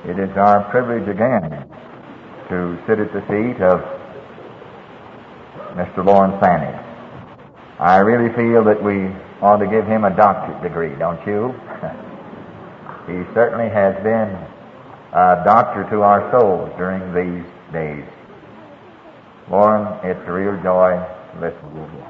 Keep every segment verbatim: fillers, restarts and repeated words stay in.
It is our privilege again to sit at the feet of Mister Lawrence Fanning. I really feel that we ought to give him a doctorate degree, don't you? He certainly has been a doctor to our souls during these days. Lauren, it's a real joy to listen to you.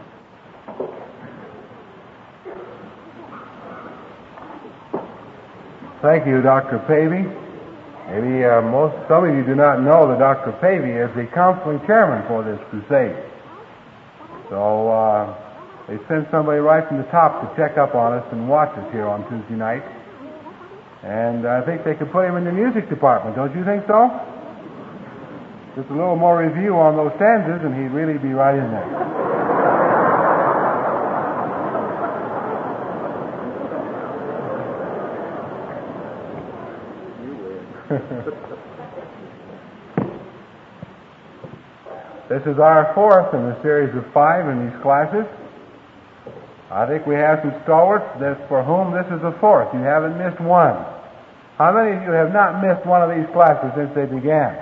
Thank you, Doctor Pavey. Maybe uh, most some of you do not know that Doctor Pavey is the counseling chairman for this crusade. So uh, they sent somebody right from the top to check up on us and watch us here on Tuesday night. And I think they could put him in the music department. Don't you think so? Just a little more review on those stanzas, and he'd really be right in there. This is our fourth in the series of five in these classes. I think we have some stalwarts that for whom this is the fourth. You haven't missed one. How many of you have not missed one of these classes since they began?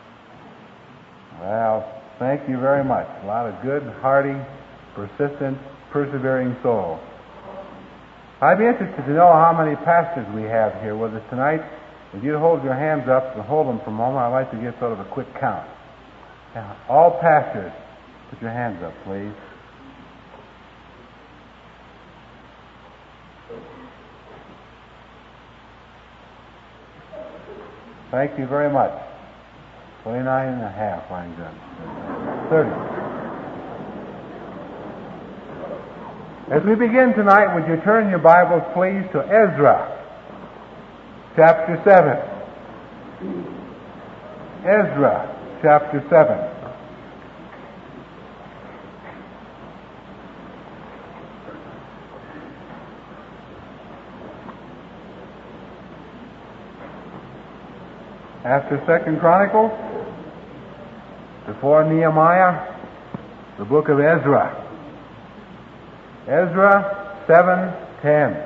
Well, thank you very much. A lot of good, hearty, persistent, persevering souls. I'd be interested to know how many pastors we have here with us tonight. If you'd hold your hands up and hold them for a moment, I'd like to get sort of a quick count. Now, all pastors, put your hands up, please. Thank you very much. Twenty-nine and a half, I'm done. Thirty. As we begin tonight, would you turn your Bibles, please, to Ezra, chapter seven. Ezra, chapter seven. After Second Chronicles, before Nehemiah, the book of Ezra. Ezra seven ten.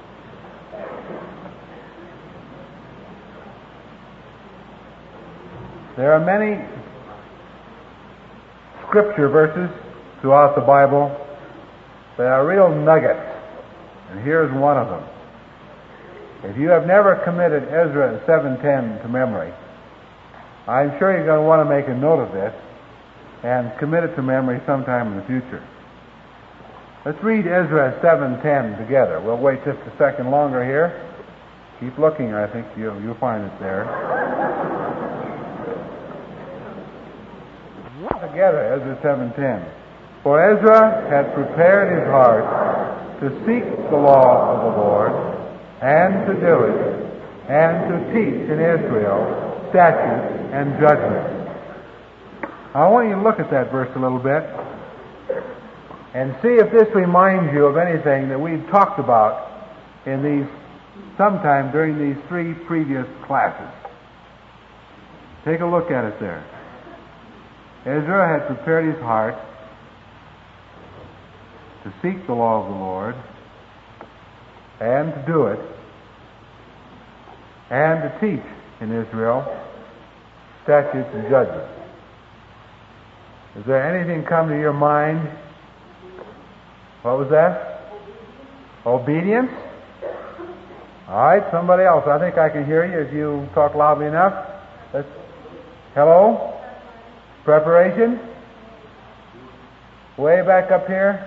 There are many scripture verses throughout the Bible that are real nuggets, and here's one of them. If you have never committed Ezra seven ten to memory, I'm sure you're going to want to make a note of this and commit it to memory sometime in the future. Let's read Ezra seven ten together. We'll wait just a second longer here. Keep looking, I think you'll, you'll find it there. Together, Ezra seven ten. For Ezra had prepared his heart to seek the law of the Lord, and to do it, and to teach in Israel statutes and judgments. I want you to look at that verse a little bit and see if this reminds you of anything that we've talked about in these, sometime during these three previous classes. Take a look at it there. Ezra had prepared his heart to seek the law of the Lord, and to do it, and to teach in Israel statutes and judgments. Is there anything come to your mind? What was that? Obedience? All right, somebody else. I think I can hear you if you talk loudly enough. Let's, hello? Preparation? Way back up here?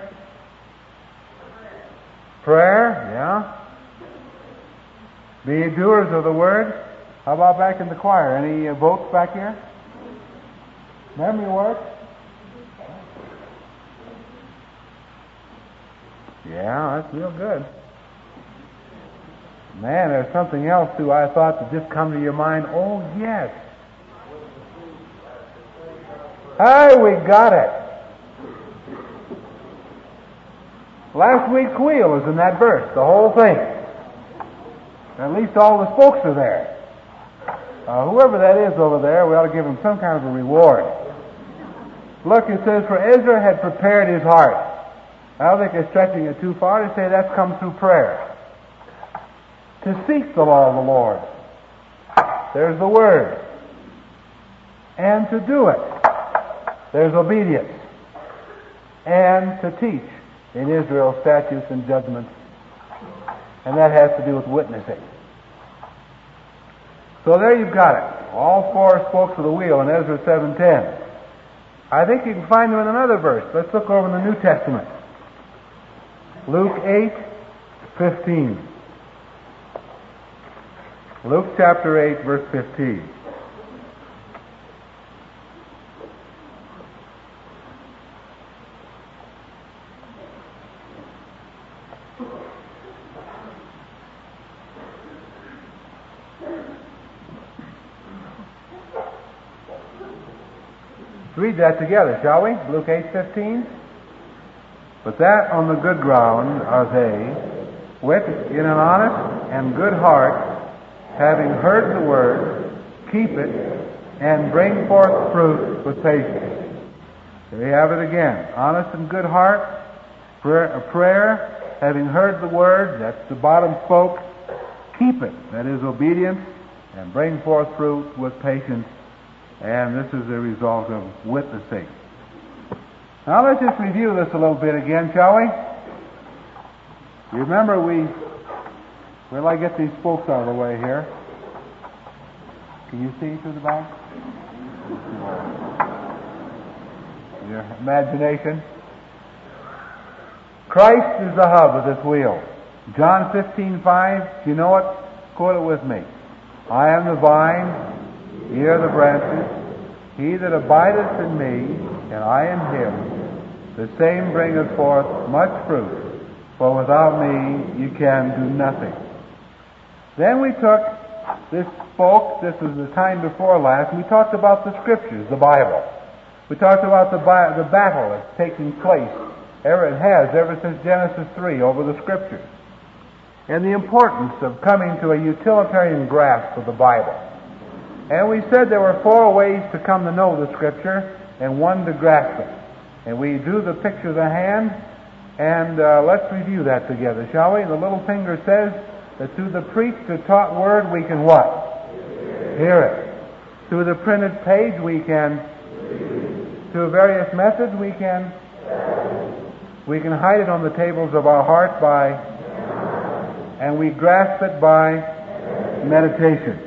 Prayer, yeah. Be doers of the word. How about back in the choir? Any uh, votes back here? Memory work? Yeah, that's real good. Man, there's something else too I thought that just come to your mind. Oh, yes. Hey, we got it. Last week's wheel is in that verse, the whole thing. At least all the spokes are there. Uh, whoever that is over there, we ought to give him some kind of a reward. Look, it says, for Ezra had prepared his heart. I don't think they're stretching it too far to say that's come through prayer. To seek the law of the Lord. there's the Word. And to do it, there's obedience. And to teach in Israel statutes and judgments. And that has to do with witnessing. So there you've got it. All four spokes of the wheel in Ezra seven ten. I think you can find them in another verse. Let's look over in the New Testament. Luke eight fifteen. Luke chapter eight, verse fifteen. Let's read that together, shall we? Luke eight fifteen. But that on the good ground are they, which in an honest and good heart, having heard the word, keep it, and bring forth fruit with patience. Here we have it again. Honest and good heart, prayer, a prayer, having heard the word, that's the bottom spoke, keep it, that is obedience, and bring forth fruit with patience. And this is the result of witnessing. Now let's just review this a little bit again, shall we? You remember we, well, I get these spokes out of the way here. Can you see through the back? Your imagination. Christ is the hub of this wheel. John fifteen five, do you know it? Quote it with me. I am the vine, ye are the branches. He that abideth in me, and I in him, the same bringeth forth much fruit, for without me you can do nothing. Then we took this spoke, this was the time before last, we talked about the Scriptures, the Bible. We talked about the, bi- the battle that's taking place, ever it has, ever since Genesis three, over the Scriptures. And the importance of coming to a utilitarian grasp of the Bible. And we said there were four ways to come to know the Scripture, and one to grasp it. And we drew the picture of the hand, and uh, let's review that together, shall we? The little finger says that through the preached or taught word we can what? Hear it. Through the printed page we can, through various methods we can, we can hide it on the tables of our heart by, and we grasp it by meditation.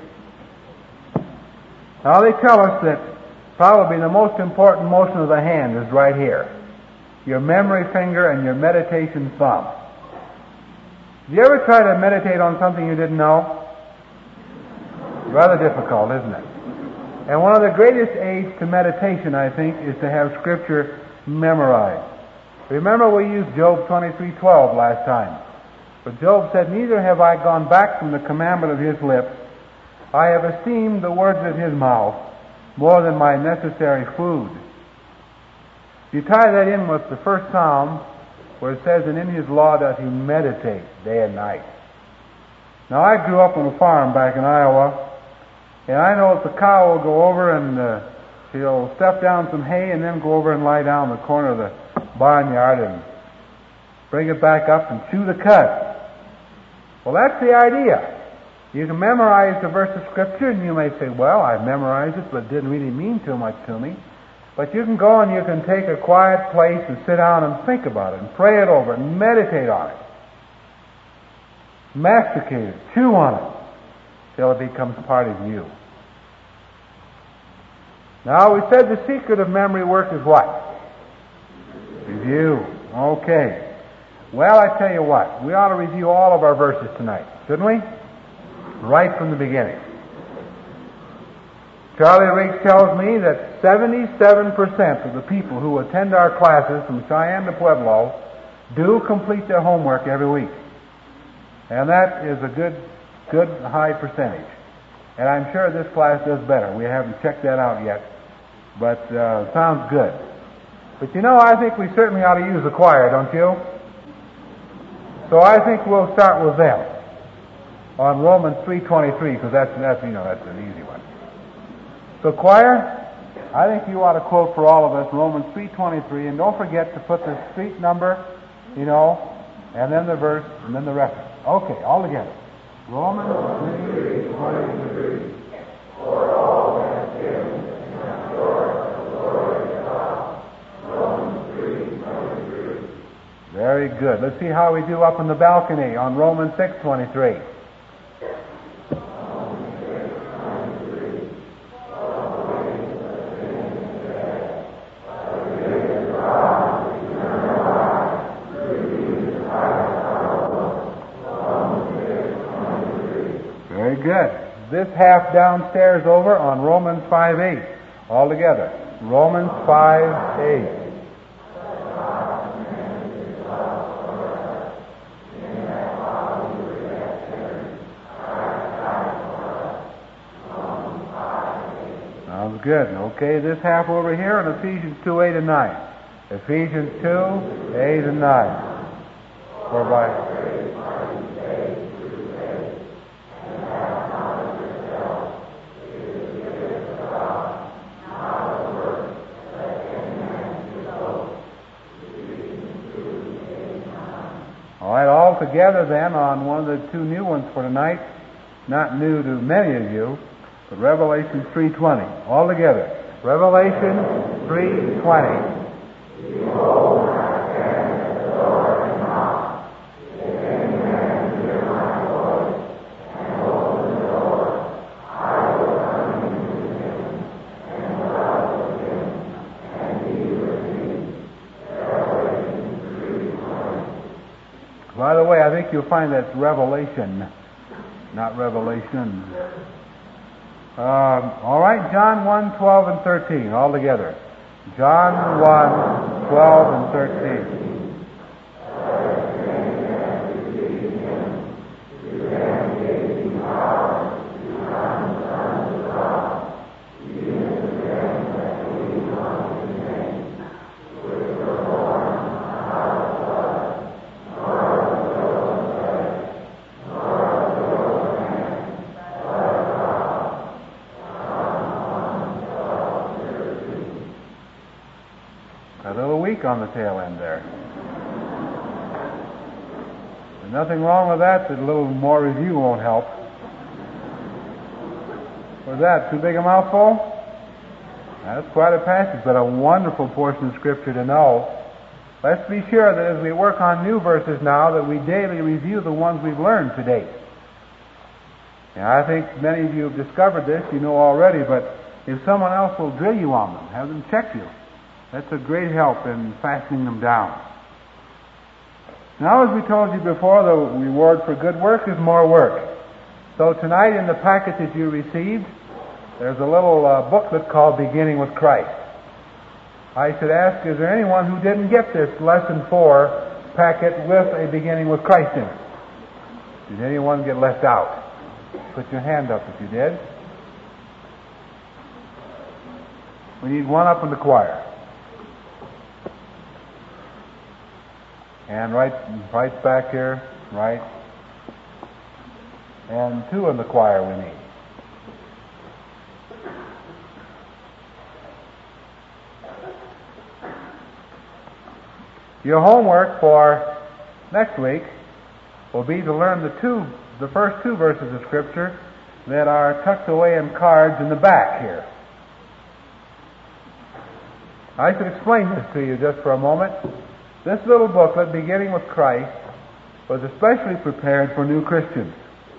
Now they tell us that probably the most important motion of the hand is right here. Your memory finger and your meditation thumb. Did you ever try to meditate on something you didn't know? Rather difficult, isn't it? And one of the greatest aids to meditation, I think, is to have Scripture memorized. Remember we used Job twenty-three twelve last time. But Job said, neither have I gone back from the commandment of his lips. I have esteemed the words of his mouth more than my necessary food. You tie that in with the first Psalm, where it says, and in his law doth he meditate day and night. Now, I grew up on a farm back in Iowa, and I know that the cow will go over and uh, she'll stuff down some hay and then go over and lie down in the corner of the barnyard and bring it back up and chew the cud. Well, that's the idea. You can memorize the verse of Scripture, and you may say, well, I've memorized it, but it didn't really mean too much to me. But you can go and you can take a quiet place and sit down and think about it, and pray it over, and meditate on it. Masticate it, chew on it, till it becomes part of you. Now, we said the secret of memory work is what? Review. Okay. Well, I tell you what, we ought to review all of our verses tonight, shouldn't we? Right from the beginning. Charlie Riggs tells me that seventy-seven percent of the people who attend our classes from Cheyenne to Pueblo do complete their homework every week. And that is a good, good high percentage. And I'm sure this class does better. We haven't checked that out yet, but uh, sounds good. But you know, I think we certainly ought to use the choir, don't you? So I think we'll start with them on Romans three twenty-three, because that's, that's, you know, that's an easy one. So choir, I think you ought to quote for all of us Romans three twenty-three, and don't forget to put the street number, you know, and then the verse, and then the reference. Okay, all together. Romans three twenty-three. good. Let's see how we do up in the balcony on Romans six twenty-three. Very good. This half downstairs over on Romans five eight. All together. Romans five eight. Sounds good. Okay, this half over here on Ephesians two eight and nine. Ephesians two eight and nine. For by together then on one of the two new ones for tonight, not new to many of you, but Revelation three twenty. All together. Revelation three twenty. By the way, I think you'll find that's Revelation, not Revelation. Um, all right, John one, twelve, and thirteen, all together. John one, twelve, and thirteen. On the tail end there. There's nothing wrong with that, but a little more review won't help. Was that too big a mouthful? That's quite a passage, but a wonderful portion of Scripture to know. Let's be sure that as we work on new verses now, that we daily review the ones we've learned to date. Now, I think many of you have discovered this, you know already, but if someone else will drill you on them, have them check you, that's a great help in fastening them down. Now, as we told you before, the reward for good work is more work. So tonight in the packet that you received, there's a little uh, booklet called Beginning with Christ. I should ask, is there anyone who didn't get this Lesson four packet with a Beginning with Christ in it? Did anyone get left out? Put your hand up if you did. We need one up in the choir. And right, right back here, right. And two in the choir we need. Your homework for next week will be to learn the two, the first two verses of Scripture that are tucked away in cards in the back here. I should explain this to you just for a moment. This little booklet, Beginning with Christ, was especially prepared for new Christians.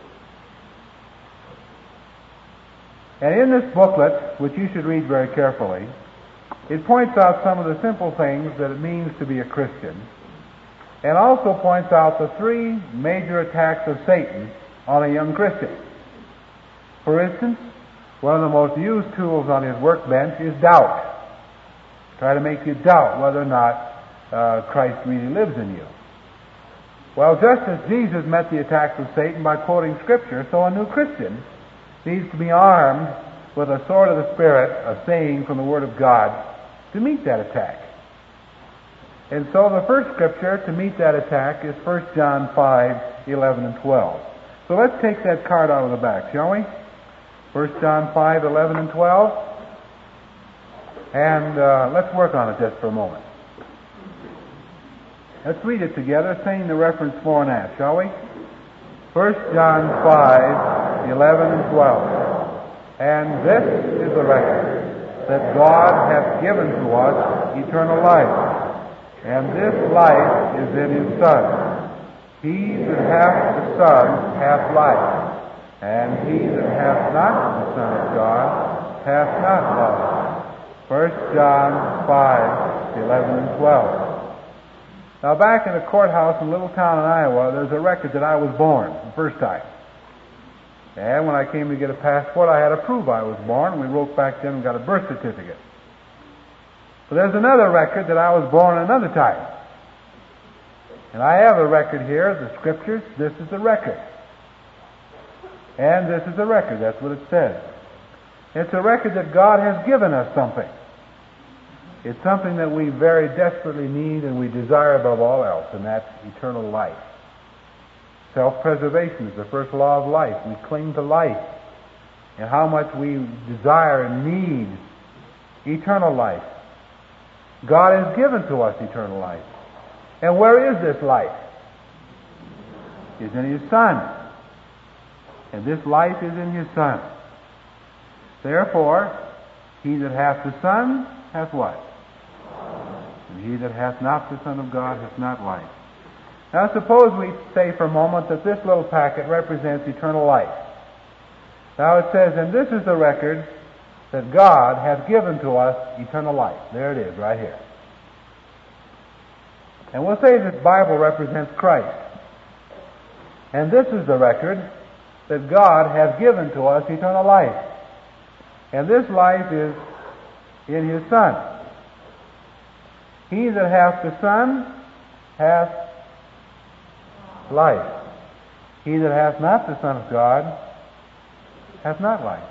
And in this booklet, which you should read very carefully, it points out some of the simple things that it means to be a Christian, and also points out the three major attacks of Satan on a young Christian. For instance, one of the most used tools on his workbench is doubt. Try to make you doubt whether or not Uh, Christ really lives in you. Well, just as Jesus met the attacks of Satan by quoting Scripture, so a new Christian needs to be armed with a sword of the Spirit, a saying from the Word of God, to meet that attack. And so the first Scripture to meet that attack is First John five, eleven, and twelve. So let's take that card out of the back, shall we? First John five, eleven, and twelve. And uh, let's work on it just for a moment. Let's read it together, saying the reference fore and aft, shall we? First John five, eleven, and twelve. And this is the record, that God hath given to us eternal life, and this life is in his Son. He that hath the Son hath life, and he that hath not the Son of God hath not life. First John five, eleven and twelve. Now back in the courthouse in a little town in Iowa, there's a record that I was born the first time. And when I came to get a passport, I had to prove I was born. We wrote back then and got a birth certificate. But there's another record that I was born another time. And I have a record here, the Scriptures. This is the record. And this is the record. That's what it says. It's a record that God has given us something. It's something that we very desperately need and we desire above all else, and that's eternal life. Self-preservation is the first law of life. We cling to life. And how much we desire and need eternal life. God has given to us eternal life. And where is this life? It's in His Son. And this life is in His Son. Therefore, he that hath the Son hath what? And he that hath not the Son of God hath not life. Now suppose we say for a moment that this little packet represents eternal life. Now it says, and this is the record that God hath given to us eternal life. There it is, right here. And we'll say this Bible represents Christ. And this is the record that God hath given to us eternal life. And this life is in His Son. He that hath the Son hath life. He that hath not the Son of God hath not life.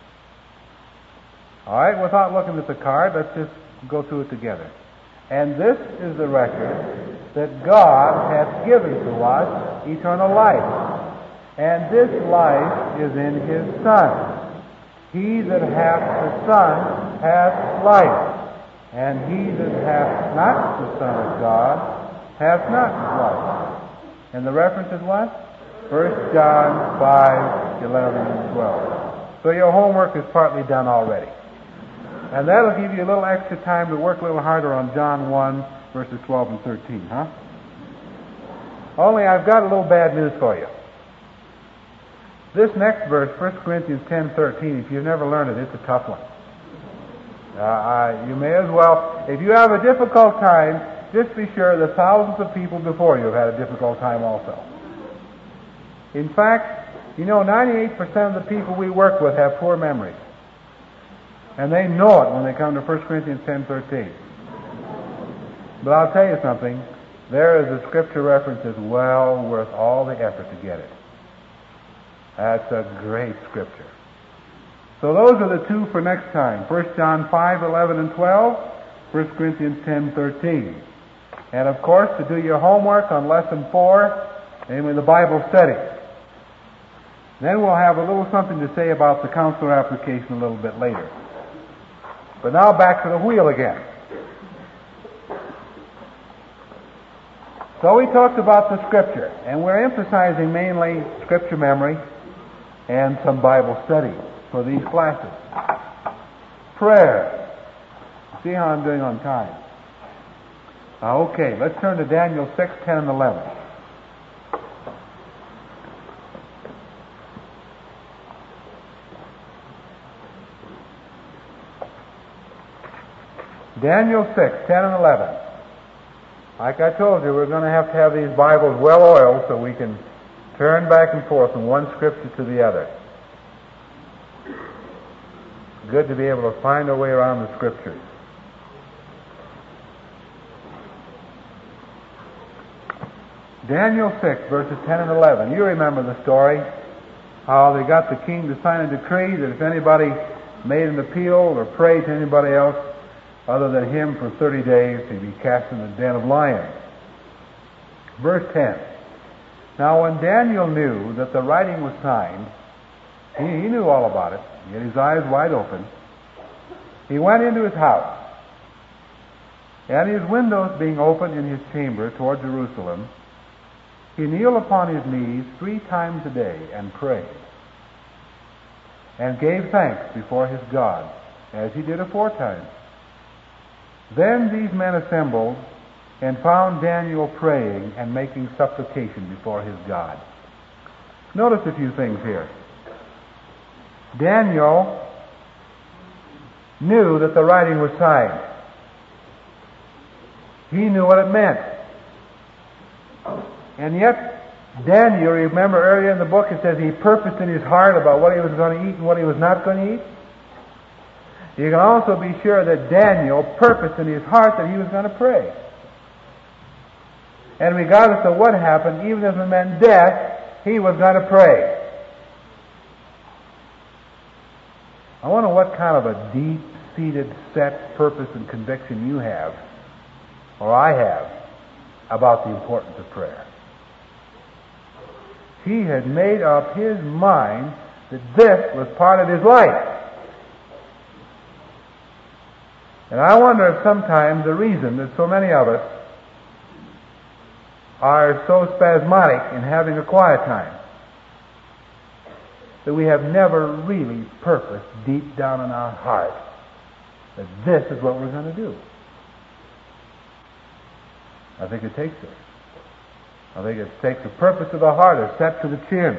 All right, without looking at the card, let's just go through it together. And this is the record that God hath given to us eternal life. And this life is in His Son. He that hath the Son hath life. And he that hath not the Son of God hath not life. And the reference is what? First John five, eleven, and twelve. So your homework is partly done already. And that'll give you a little extra time to work a little harder on John one, verses twelve and thirteen, huh? Only I've got a little bad news for you. This next verse, First Corinthians ten, thirteen, if you've never learned it, it's a tough one. Uh, I, you may as well, if you have a difficult time, just be sure that thousands of people before you have had a difficult time also. In fact, you know, ninety-eight percent of the people we work with have poor memories. And they know it when they come to First Corinthians ten, thirteen. But I'll tell you something, there is a scripture reference that's well worth all the effort to get it. That's a great scripture. So those are the two for next time. First John five, eleven, and twelve, First Corinthians ten, thirteen. And of course, to do your homework on lesson four, namely the Bible study. Then we'll have a little something to say about the counselor application a little bit later. But now back to the wheel again. So we talked about the Scripture, and we're emphasizing mainly Scripture memory and some Bible study for these classes. Prayer. See how I'm doing on time. Now, okay, let's turn to Daniel six, ten, and eleven. Daniel six, ten, and eleven. Like I told you, we're going to have to have these Bibles well oiled so we can turn back and forth from one scripture to the other. It's good to be able to find our way around the scriptures. Daniel six, verses ten and eleven. You remember the story, how they got the king to sign a decree that if anybody made an appeal or prayed to anybody else other than him for thirty days, he'd be cast in the den of lions. Verse ten. Now when Daniel knew that the writing was signed, he, he knew all about it. He had his eyes wide open. He went into his house, and his windows being open in his chamber toward Jerusalem, he kneeled upon his knees three times a day and prayed, and gave thanks before his God, as he did aforetime. Then these men assembled and found Daniel praying and making supplication before his God. Notice a few things here. Daniel knew that the writing was signed. He knew what it meant. And yet, Daniel, remember earlier in the book it says he purposed in his heart about what he was going to eat and what he was not going to eat. You can also be sure that Daniel purposed in his heart that he was going to pray. And regardless of what happened, even if it meant death, he was going to pray. I wonder what kind of a deep-seated, set purpose and conviction you have, or I have, about the importance of prayer. He had made up his mind that this was part of his life. And I wonder if sometimes the reason that so many of us are so spasmodic in having a quiet time that we have never really purposed deep down in our heart that this is what we're going to do. I think it takes it. I think it takes the purpose of the heart is set to the chin.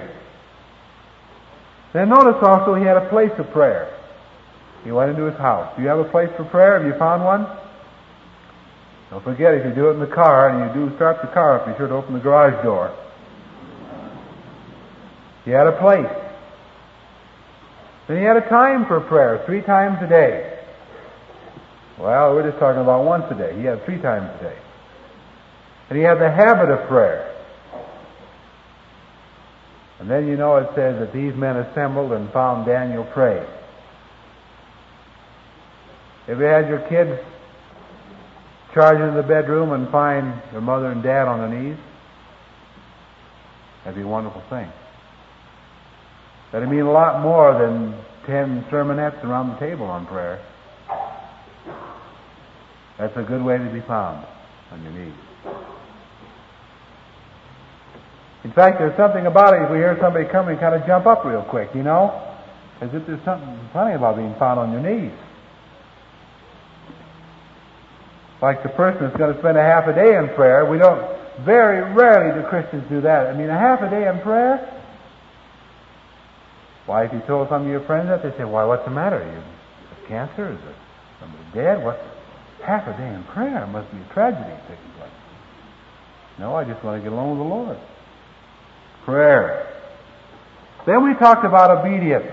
Then notice also he had a place of prayer. He went into his house. Do you have a place for prayer? Have you found one? Don't forget, if you do it in the car and you do start the car up, be sure to open the garage door. He had a place. Then he had a time for prayer, three times a day. Well, we're just talking about once a day. He had three times a day. And he had the habit of prayer. And then you know it says that these men assembled and found Daniel praying. Have you had your kids charge into the bedroom and find their mother and dad on their knees? That'd be a wonderful thing. That'd mean a lot more than ten sermonettes around the table on prayer. That's a good way to be found, on your knees. In fact, there's something about it, if we hear somebody come, we kind of jump up real quick, you know? As if there's something funny about being found on your knees. Like the person that's going to spend a half a day in prayer. We don't, very rarely do Christians do that. I mean, a half a day in prayer? Why, if you told some of your friends that, they say, why, what's the matter? You have cancer? Is it somebody dead? What? Half a day in prayer? It must be a tragedy taking place. No, I just want to get along with the Lord. Prayer. Then we talked about obedience.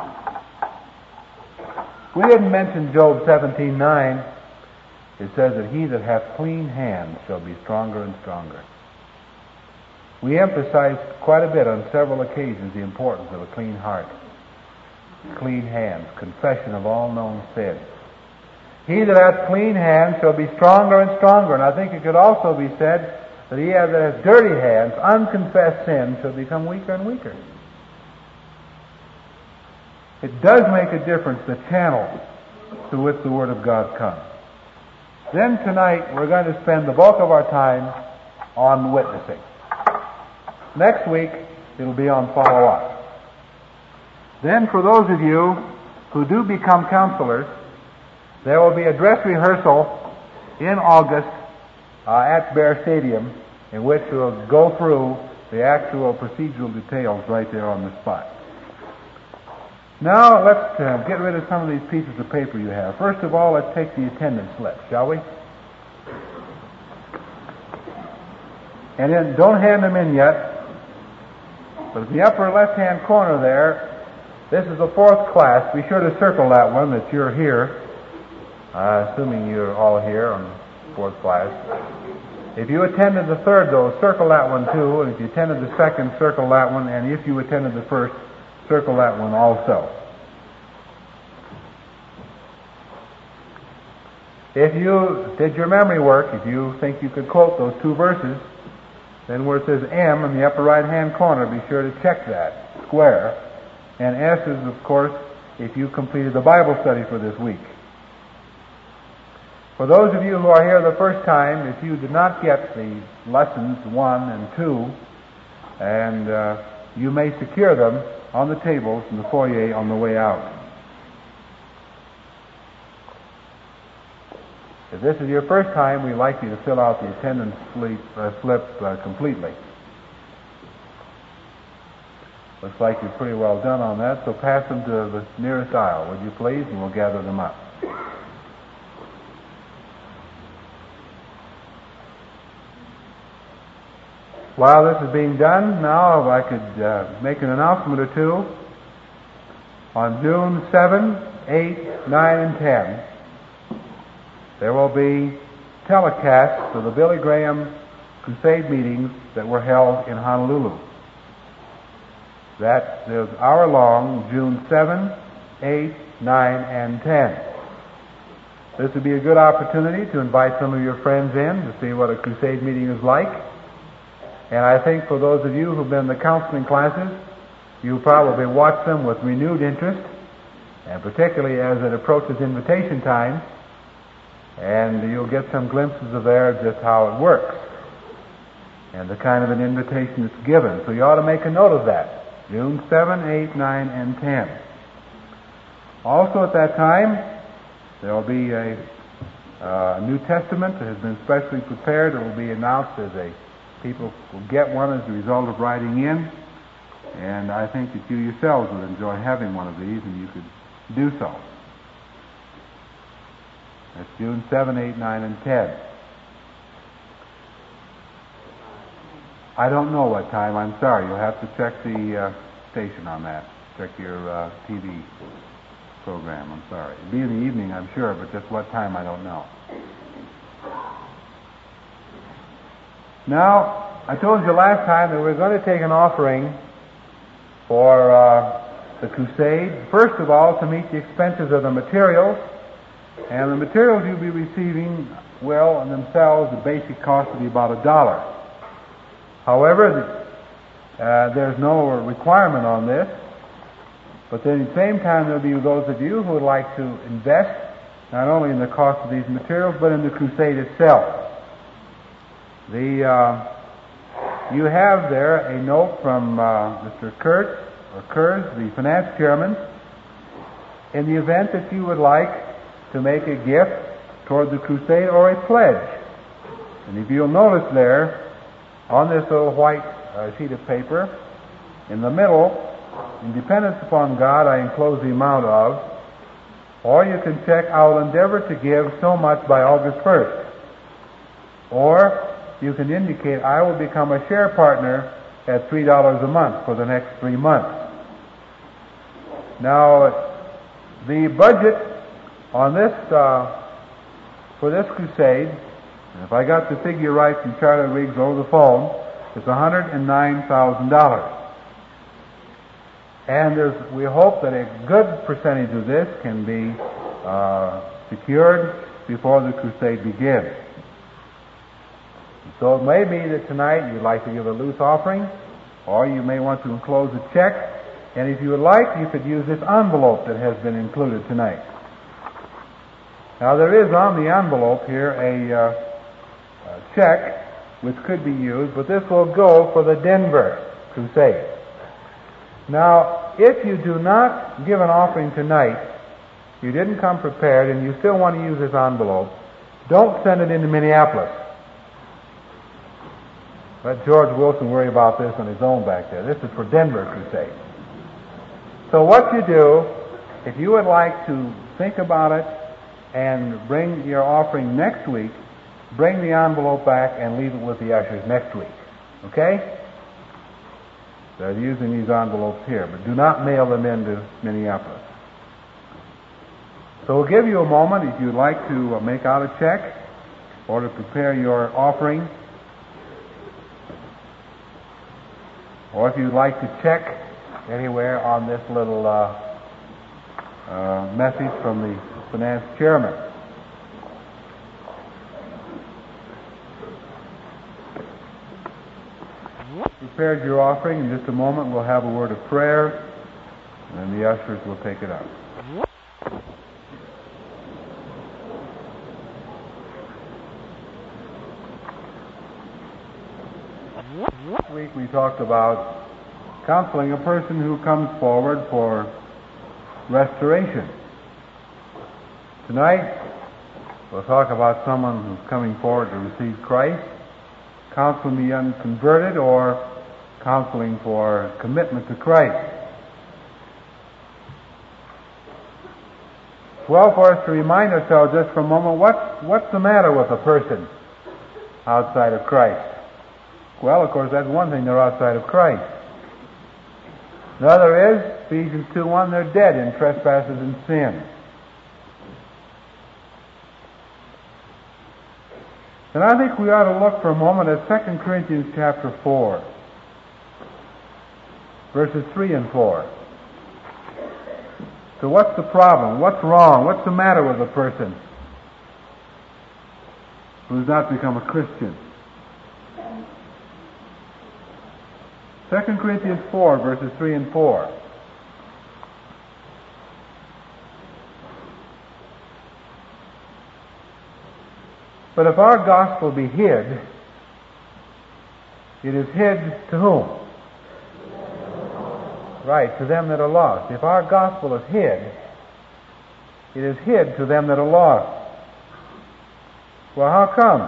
We didn't mention Job seventeen nine. It says that he that hath clean hands shall be stronger and stronger. We emphasized quite a bit on several occasions the importance of a clean heart, clean hands, confession of all known sin. He that hath clean hands shall be stronger and stronger. And I think it could also be said that he that has dirty hands, unconfessed sin, shall become weaker and weaker. It does make a difference, the channel through which the Word of God comes. Then tonight we're going to spend the bulk of our time on witnessing. Next week it'll be on follow-up. Then for those of you who do become counselors, there will be a dress rehearsal in August uh, at Bear Stadium in which we'll go through the actual procedural details right there on the spot. Now, let's uh, get rid of some of these pieces of paper you have. First of all, let's take the attendance slip, shall we? And then, don't hand them in yet, but in the upper left-hand corner there, this is the fourth class. Be sure to circle that one that you're here, uh, assuming you're all here on fourth class. If you attended the third, though, circle that one too, and if you attended the second, circle that one, and if you attended the first, circle that one also. If you did your memory work, if you think you could quote those two verses, then where it says M in the upper right-hand corner, be sure to check that, square. And S is, of course, if you completed the Bible study for this week. For those of you who are here the first time, if you did not get the lessons one and two, and uh, you may secure them on the tables in the foyer on the way out. If this is your first time, we'd like you to fill out the attendance slip, uh, slip uh, completely. Looks like you're pretty well done on that, so pass them to the nearest aisle, would you please, and we'll gather them up. While this is being done, now if I could uh, make an announcement or two. On June seventh, eighth, ninth, and tenth, there will be telecasts of the Billy Graham crusade meetings that were held in Honolulu. That is hour-long, June seventh, eighth, ninth, and tenth. This would be a good opportunity to invite some of your friends in to see what a crusade meeting is like. And I think for those of you who've been in the counseling classes, you'll probably watch them with renewed interest, and particularly as it approaches invitation time, and you'll get some glimpses of there just how it works and the kind of an invitation that's given. So you ought to make a note of that. June seventh, eighth, ninth, and tenth. Also at that time, there will be a uh, New Testament that has been specially prepared. It will be announced as a, people will get one as a result of writing in, and I think that you yourselves would enjoy having one of these, and you could do so. That's June seventh, eighth, ninth, and tenth. I don't know what time. I'm sorry. You'll have to check the uh, station on that. Check your uh, T V program. I'm sorry. It'll be in the evening, I'm sure, but just what time, I don't know. Now, I told you last time that we're going to take an offering for uh, the crusade. First of all, to meet the expenses of the materials. And the materials you'll be receiving will, in themselves, the basic cost will be about a dollar. However, uh, there's no requirement on this, but then at the same time there'll be those of you who would like to invest not only in the cost of these materials, but in the crusade itself. The uh, you have there a note from uh, Mister Kurtz, or Kurz, the finance chairman, in the event that you would like to make a gift toward the crusade or a pledge. And if you'll notice there, on this little white uh, sheet of paper, in the middle, in dependence upon God, I enclose the amount of, or you can check, I will endeavor to give so much by August first. Or you can indicate, I will become a share partner at three dollars a month for the next three months. Now, the budget on this, uh, for this crusade, and if I got the figure right from Charlie Riggs over the phone, it's one hundred nine thousand dollars. And there's, we hope that a good percentage of this can be uh, secured before the crusade begins. So it may be that tonight you'd like to give a loose offering, or you may want to enclose a check, and if you would like, you could use this envelope that has been included tonight. Now there is on the envelope here a uh, check which could be used, but this will go for the Denver crusade. Now, if you do not give an offering tonight, you didn't come prepared, and you still want to use this envelope, don't send it into Minneapolis. Let George Wilson worry about this on his own back there. This is for Denver crusade. So what you do, if you would like to think about it and bring your offering next week, bring the envelope back and leave it with the ushers next week. Okay? They're using these envelopes here, but do not mail them into Minneapolis. So we'll give you a moment if you'd like to make out a check or to prepare your offering, or if you'd like to check anywhere on this little uh, uh, message from the finance chairman. Prepared your offering. In just a moment we'll have a word of prayer, and then the ushers will take it up. Last week we talked about counseling a person who comes forward for restoration. Tonight We'll talk about someone who's coming forward to receive Christ, counseling the unconverted, or counseling for commitment to Christ. It's well for us to remind ourselves just for a moment, what's, what's the matter with a person outside of Christ? Well, of course, that's one thing, they're outside of Christ. The other is, Ephesians two one, they're dead in trespasses and sin. And I think we ought to look for a moment at Second Corinthians chapter four, verses three and four. So what's the problem? What's wrong? What's the matter with a person who's not become a Christian? Second Corinthians four, verses three and four. But if our gospel be hid, it is hid to whom? Right, to them that are lost. If our gospel is hid, it is hid to them that are lost. Well, how come?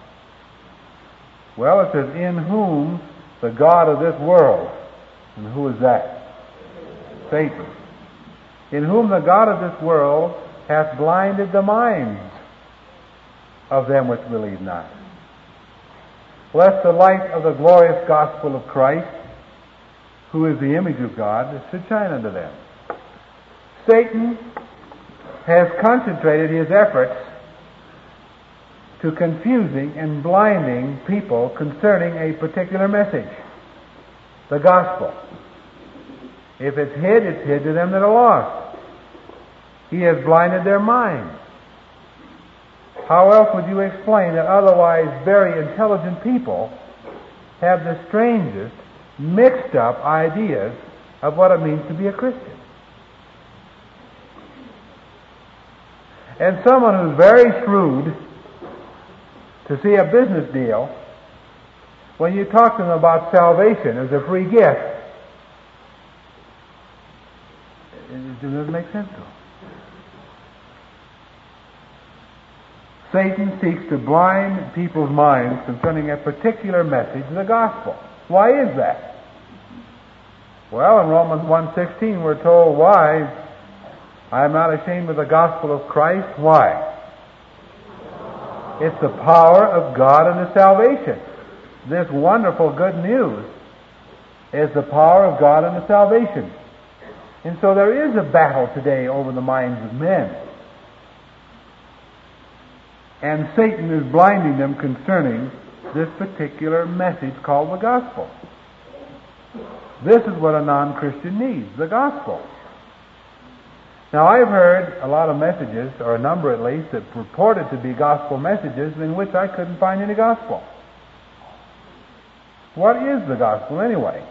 Well, it says, in whom the God of this world, and who is that? Satan. In whom the God of this world hath blinded the minds of them which believe not, lest the light of the glorious gospel of Christ, who is the image of God, should shine unto them. Satan has concentrated his efforts to confusing and blinding people concerning a particular message, the gospel. If it's hid, it's hid to them that are lost. He has blinded their minds. How else would you explain that otherwise very intelligent people have the strangest, mixed up ideas of what it means to be a Christian? And someone who's very shrewd to see a business deal, when you talk to them about salvation as a free gift, it doesn't make sense to them. Satan seeks to blind people's minds concerning a particular message, the gospel. Why is that? Well, in Romans one sixteen we're told why. I am not ashamed of the gospel of Christ. Why? It's the power of God unto salvation. This wonderful good news is the power of God unto salvation. And so there is a battle today over the minds of men. And Satan is blinding them concerning this particular message called the gospel. This is what a non-Christian needs, the gospel. Now, I've heard a lot of messages, or a number at least, that purported to be gospel messages in which I couldn't find any gospel. What is the gospel anyway?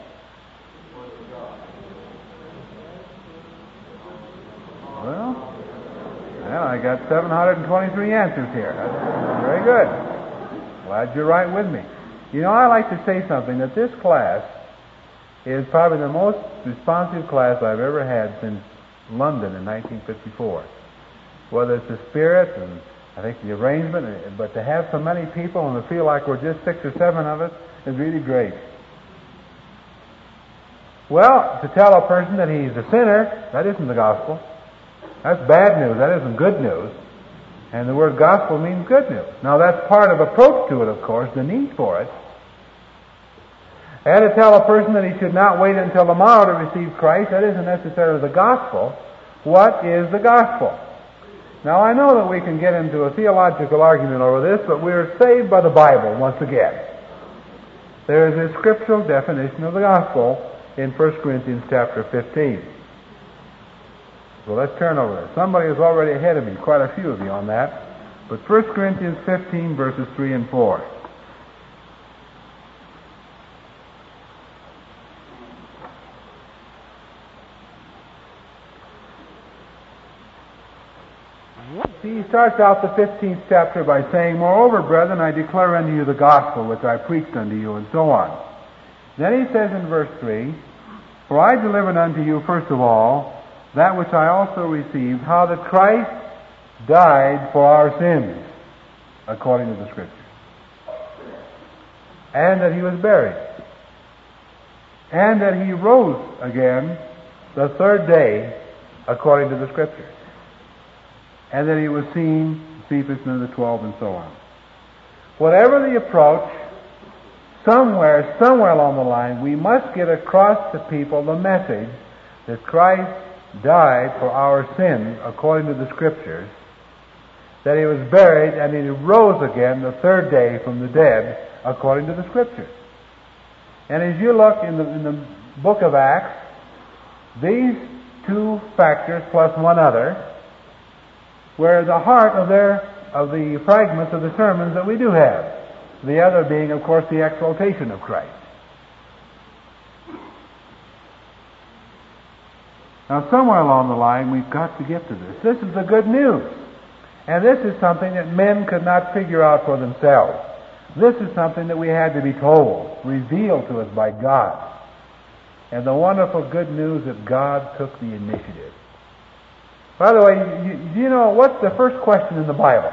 Well, well, I got seven hundred twenty-three answers here. That's very good. Glad you're right with me. You know, I like to say something, that this class is probably the most responsive class I've ever had since London in nineteen fifty-four. Whether it's the spirit and I think the arrangement, but to have so many people and to feel like we're just six or seven of us is really great. Well, to tell a person that he's a sinner, that isn't the gospel. That's bad news. That isn't good news. And the word gospel means good news. Now, that's part of approach to it, of course, the need for it. And to tell a person that he should not wait until tomorrow to receive Christ, that isn't necessarily the gospel. What is the gospel? Now, I know that we can get into a theological argument over this, but we're saved by the Bible once again. There is a scriptural definition of the gospel in First Corinthians chapter fifteen. So let's turn over there. Somebody is already ahead of me, quite a few of you on that. But First Corinthians fifteen, verses three and four. He starts out the fifteenth chapter by saying, "Moreover, brethren, I declare unto you the gospel which I preached unto you," and so on. Then he says in verse three, "For I delivered unto you first of all that which I also received, how that Christ died for our sins, according to the Scriptures, and that he was buried, and that he rose again the third day, according to the Scriptures, and that he was seen, Cephas and the twelve, and so on. Whatever the approach, somewhere, somewhere along the line, we must get across to people the message that Christ died for our sins, according to the Scriptures, that he was buried, and he rose again the third day from the dead, according to the Scriptures. And as you look in the, in the book of Acts, these two factors plus one other were the heart of their of the fragments of the sermons that we do have. The other being, of course, the exaltation of Christ. Now, somewhere along the line, we've got to get to this. This is the good news. And this is something that men could not figure out for themselves. This is something that we had to be told, revealed to us by God. And the wonderful good news that God took the initiative. By the way, you, you know, what's the first question in the Bible?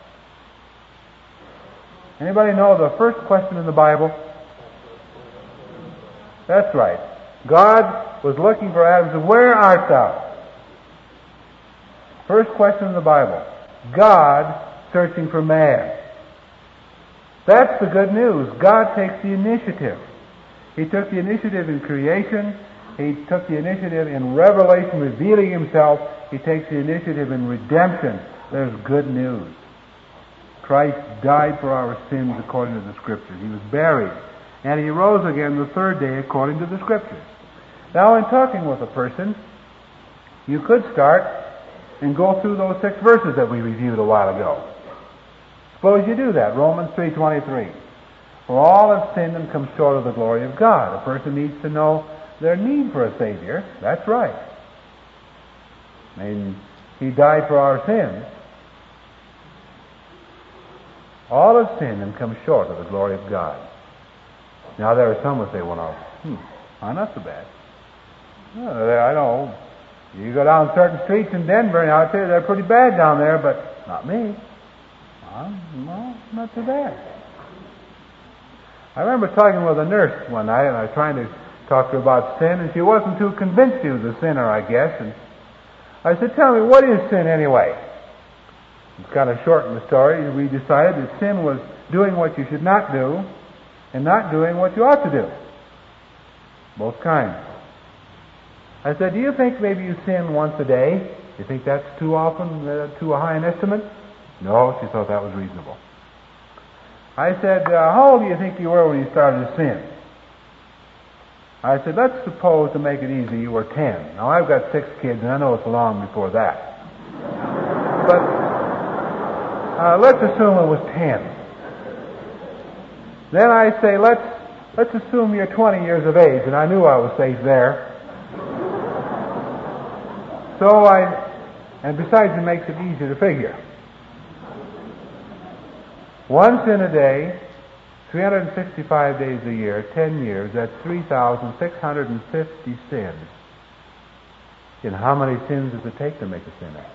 Anybody know the first question in the Bible? That's right. God was looking for Adam and said, "Where art thou?" First question in the Bible. God searching for man. That's the good news. God takes the initiative. He took the initiative in creation. He took the initiative in revelation, revealing himself. He takes the initiative in redemption. There's good news. Christ died for our sins according to the Scriptures. He was buried. And he rose again the third day according to the Scriptures. Now, in talking with a person, you could start and go through those six verses that we reviewed a while ago. Suppose you do that. Romans three twenty-three. For all have sinned and come short of the glory of God. A person needs to know their need for a Savior. That's right. I mean, he died for our sins. All have sinned and come short of the glory of God. Now, there are some who say, well, no, hmm, oh, not so bad. Well, I know. You go down certain streets in Denver, and I'll tell you, they're pretty bad down there, but not me. Well, no, not too bad. I remember talking with a nurse one night, and I was trying to talk to her about sin, and she wasn't too convinced she was a sinner, I guess. And I said, tell me, what is sin anyway? It's kind of short in the story. We decided that sin was doing what you should not do and not doing what you ought to do. Both kinds. I said, do you think maybe you sin once a day? Do you think that's too often, uh, too high an estimate? No, she thought that was reasonable. I said, uh, how old do you think you were when you started to sin? I said, let's suppose, to make it easy, you were ten. Now, I've got six kids, and I know it's long before that. But uh, let's assume it was ten. Then I say, let's let's assume you're twenty years of age, and I knew I was safe there. So I, and besides, it makes it easier to figure. One sin a day, three hundred sixty-five days a year, ten years, that's three thousand six hundred fifty sins. And how many sins does it take to make a sinner?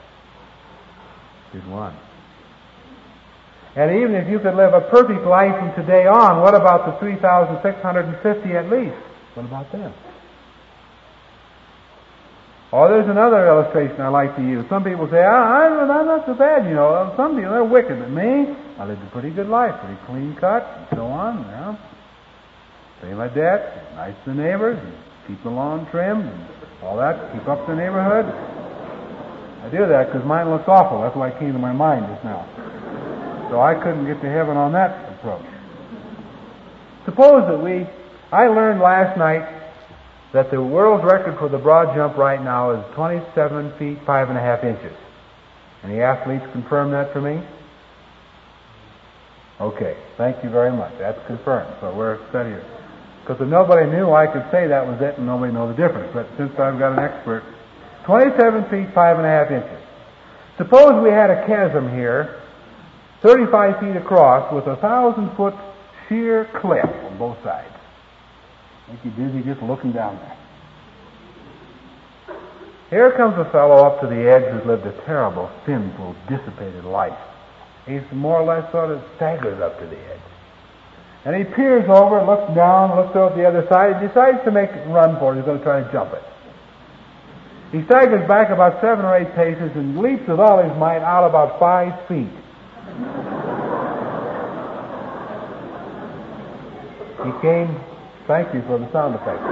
Just one. And even if you could live a perfect life from today on, what about the three thousand six hundred fifty at least? What about them? Oh, there's another illustration I like to use. Some people say, ah, I'm, I'm not so bad, you know. Some people, they're wicked. But me, I lived a pretty good life, pretty clean cut, and so on, you know. Pay my debt, nice to the neighbors, and keep the lawn trimmed, and all that, keep up the neighborhood. I do that because mine looks awful. That's why it came to my mind just now. So I couldn't get to heaven on that approach. Suppose that we, I learned last night that the world's record for the broad jump right now is twenty-seven feet, five and a half inches. Any athletes confirm that for me? Okay, thank you very much. That's confirmed. So we're studying. Because if nobody knew, I could say that was it and nobody know the difference. But since I've got an expert, twenty-seven feet, five and a half inches. Suppose we had a chasm here, thirty-five feet across, with a thousand foot sheer cliff on both sides. Make you dizzy just looking down there. Here comes a fellow up to the edge who's lived a terrible, sinful, dissipated life. He's more or less sort of staggers up to the edge. And he peers over, looks down, looks over at the other side, and decides to make a run for it. He's going to try to jump it. He staggers back about seven or eight paces and leaps with all his might out about five feet. He came, thank you for the sound effect.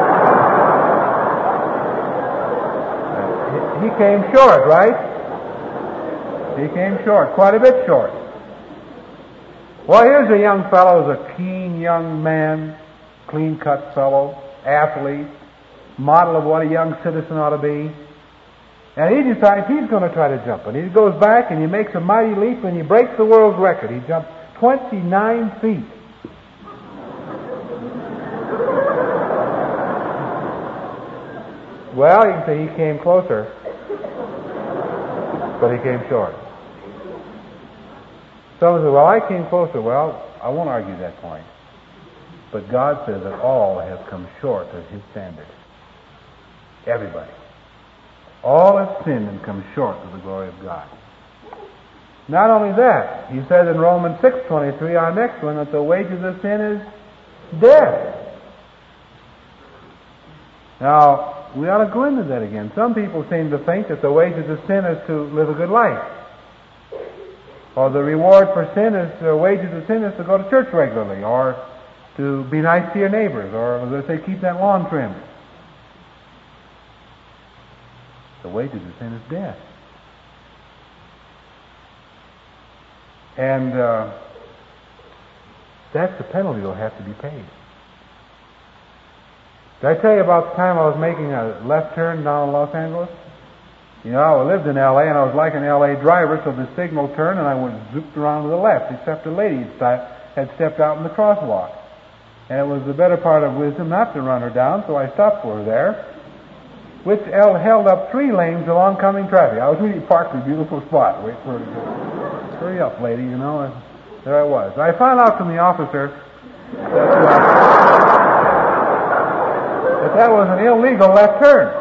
Uh, he, he came short, right? He came short, quite a bit short. Well, here's a young fellow who's a keen young man, clean-cut fellow, athlete, model of what a young citizen ought to be. And he decides he's going to try to jump. And he goes back and he makes a mighty leap and he breaks the world's record. He jumped twenty-nine feet. Well, you can say he came closer, but he came short. Someone says, well, I came closer. Well, I won't argue that point. But God says that all have come short of His standard. Everybody. All have sinned and come short of the glory of God. Not only that, He says in Romans six twenty-three, our next one, that the wages of sin is death. Now, we ought to go into that again. Some people seem to think that the wages of sin is to live a good life. Or the reward for sin is, the wages of sin is to go to church regularly, or to be nice to your neighbors, or as they say, keep that lawn trimmed. The wages of sin is death. And uh, that's the penalty that will have to be paid. Did I tell you about the time I was making a left turn down in Los Angeles? You know, I lived in L A and I was like an L A driver, so the signal turned and I went zooped around to the left, except a lady had stepped out in the crosswalk. And it was the better part of wisdom not to run her down, so I stopped for her there, which held up three lanes of oncoming traffic. I was really parked in a beautiful spot. Wait for her to go. Hurry up, lady, you know. And there I was. I found out from the officer that, uh, that that was an illegal left turn.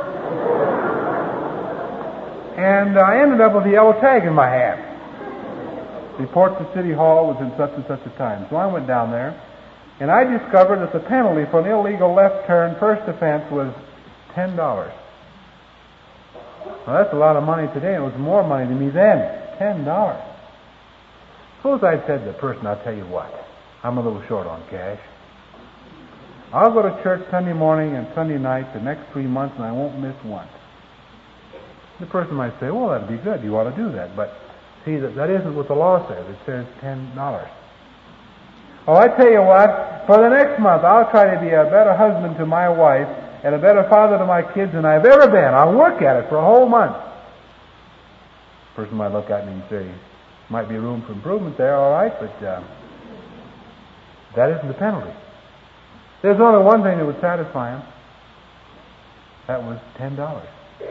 And I ended up with a yellow tag in my hand. Report to City Hall was in such and such a time. So I went down there, and I discovered that the penalty for an illegal left turn first offense was ten dollars. Well, that's a lot of money today. It was more money to me then. ten dollars. Suppose I'd said to the person, I'll tell you what, I'm a little short on cash. I'll go to church Sunday morning and Sunday night the next three months, and I won't miss one. The person might say, well, that'd be good. You ought to do that. But see, that, that isn't what the law says. It says ten dollars. Oh, I tell you what, for the next month, I'll try to be a better husband to my wife and a better father to my kids than I've ever been. I'll work at it for a whole month. The person might look at me and say, might be room for improvement there, all right, but uh, that isn't the penalty. There's only one thing that would satisfy him. That was ten dollars.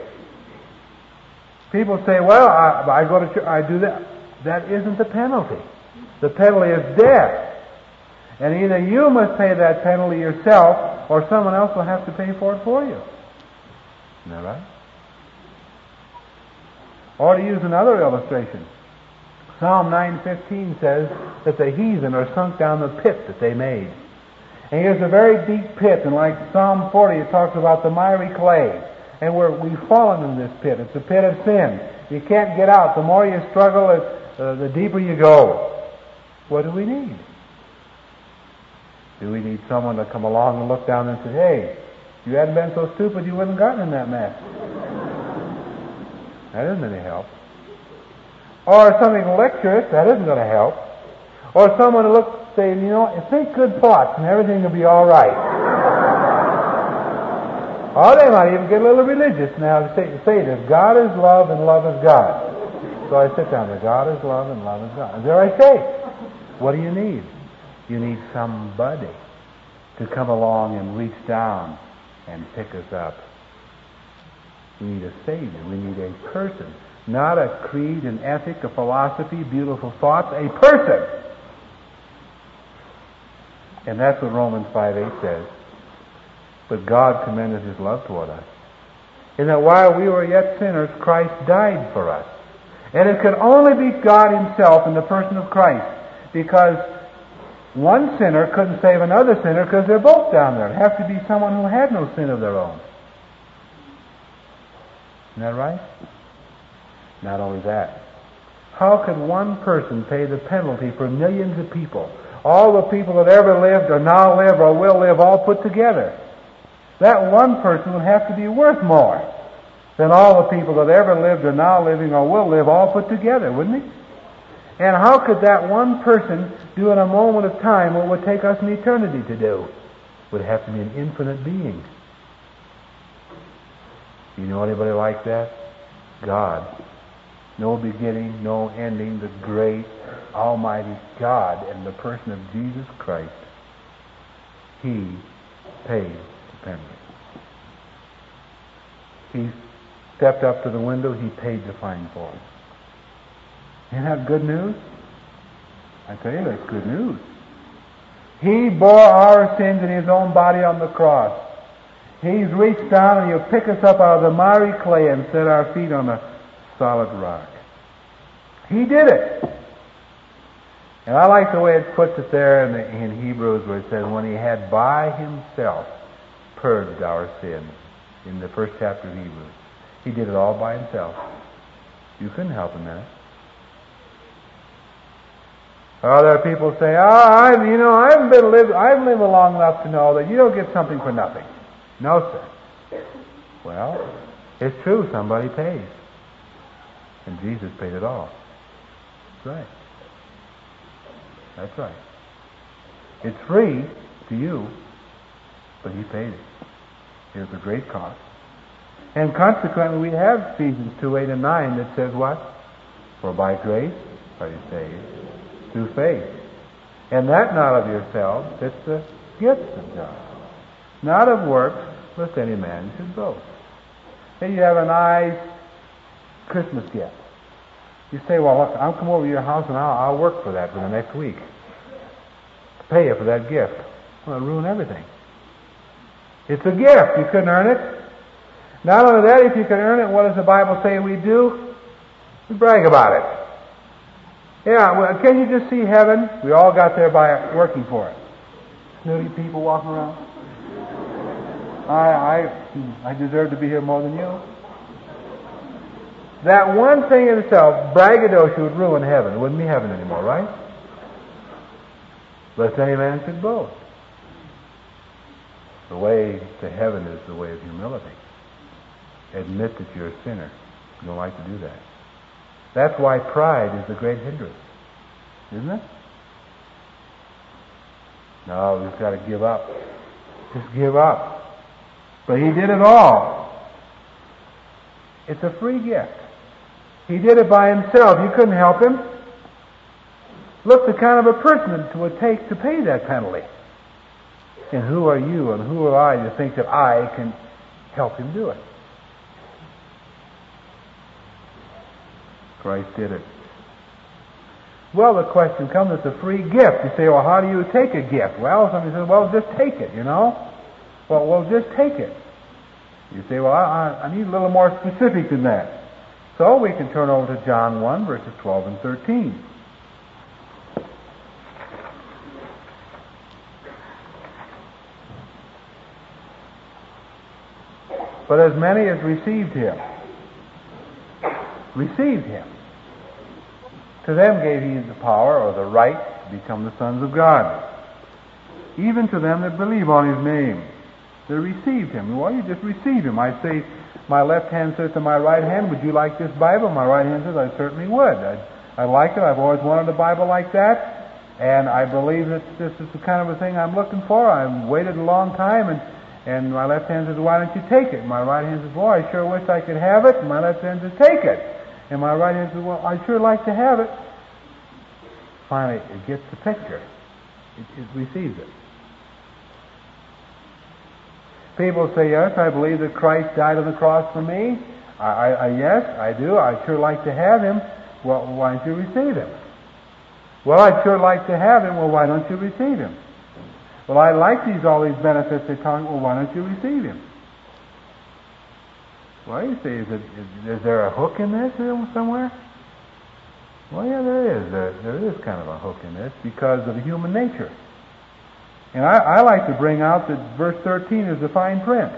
People say, well, I, I go to church, I do that. That isn't the penalty. The penalty is death. And either you must pay that penalty yourself, or someone else will have to pay for it for you. Isn't that right? Or to use another illustration, Psalm nine fifteen says that the heathen are sunk down the pit that they made. And here's a very deep pit, and like Psalm forty, it talks about the miry clay. And we're, we've fallen in this pit. It's a pit of sin. You can't get out. The more you struggle, uh, the deeper you go. What do we need? Do we need someone to come along and look down and say, hey, if you hadn't been so stupid, you wouldn't have gotten in that mess? That isn't any help. Or something to lecture us, that isn't going to help. Or someone to look, say, you know, think good thoughts and everything will be all right. Or they might even get a little religious now to say, say this, God is love and love is God. So I sit down there, God is love and love is God. And there I say, what do you need? You need somebody to come along and reach down and pick us up. We need a Savior. We need a person. Not a creed, an ethic, a philosophy, beautiful thoughts, a person. And that's what Romans five eight says. But God commended His love toward us, in that while we were yet sinners, Christ died for us. And it could only be God Himself in the person of Christ, because one sinner couldn't save another sinner because they're both down there. It'd have to be someone who had no sin of their own. Isn't that right? Not only that. How could one person pay the penalty for millions of people? All the people that ever lived or now live or will live all put together. That one person would have to be worth more than all the people that ever lived or now living or will live all put together, wouldn't he? And how could that one person do in a moment of time what would take us an eternity to do? It would have to be an infinite being. You know anybody like that? God. No beginning, no ending, the great, almighty God in the person of Jesus Christ. He paid the penalty. He stepped up to the window, He paid the fine for us. Isn't that good news? I tell you, that's good news. He bore our sins in His own body on the cross. He's reached down and He'll pick us up out of the miry clay and set our feet on a solid rock. He did it. And I like the way it puts it there in, the, in Hebrews, where it says, when He had by Himself purged our sins, in the first chapter of Hebrews. He did it all by Himself. You couldn't help Him in it. Oh, there are people say, oh, I, you know, I haven't been live, I haven't lived long enough to know that you don't get something for nothing. No, sir. Well, it's true, somebody pays. And Jesus paid it all. That's right. That's right. It's free to you, but He paid it. Here's the great cost. And consequently, we have Ephesians two, eight, and nine that says what? For by grace are you saved through faith. And that not of yourselves, it's the gift of God. Not of works, lest any man should boast. Hey, you have a nice Christmas gift. You say, well, look, I'll come over to your house and I'll, I'll work for that for the next week. To pay you for that gift. Well, it'll ruin everything. It's a gift. You couldn't earn it. Not only that, if you can earn it, what does the Bible say we do? We brag about it. Yeah, well, can you just see heaven? We all got there by working for it. Snooty people walking around. I, I, I deserve to be here more than you. That one thing in itself, braggadocio, would ruin heaven. It wouldn't be heaven anymore, right? Lest any man should boast. The way to heaven is the way of humility. Admit that you're a sinner. You don't like to do that. That's why pride is the great hindrance. Isn't it? No, we've got to give up. Just give up. But He did it all. It's a free gift. He did it by Himself. You couldn't help Him. Look, the kind of a person it would take to pay that penalty. And who are you and who am I to think that I can help Him do it? Christ did it. Well, the question comes, it's a free gift. You say, well, how do you take a gift? Well, somebody says, well, just take it, you know. Well, well, just take it. You say, well, I, I need a little more specific than that. So we can turn over to John one, verses twelve and thirteen. But as many as received Him, received Him, to them gave He the power or the right to become the sons of God, even to them that believe on His name. They received Him. Well, you just receive Him. I say, my left hand says to my right hand, would you like this Bible? My right hand says, I certainly would. I, I like it. I've always wanted a Bible like that. And I believe that this is the kind of a thing I'm looking for. I've waited a long time, and, and my left hand says, why don't you take it? My right hand says, boy, I sure wish I could have it. And my left hand says, take it. And my right hand says, well, I'd sure like to have it. Finally, it gets the picture. It, it receives it. People say, yes, I believe that Christ died on the cross for me. I, I, I yes, I do. I'd sure like to have Him. Well, why don't you receive Him? Well, I'd sure like to have Him. Well, why don't you receive Him? Well, I like these all these benefits they're talking. Well, why don't you receive Him? Well, you say, is, it, is, is there a hook in this somewhere? Well, yeah, there is. There, there is kind of a hook in this because of the human nature. And I, I like to bring out that verse thirteen is the fine print.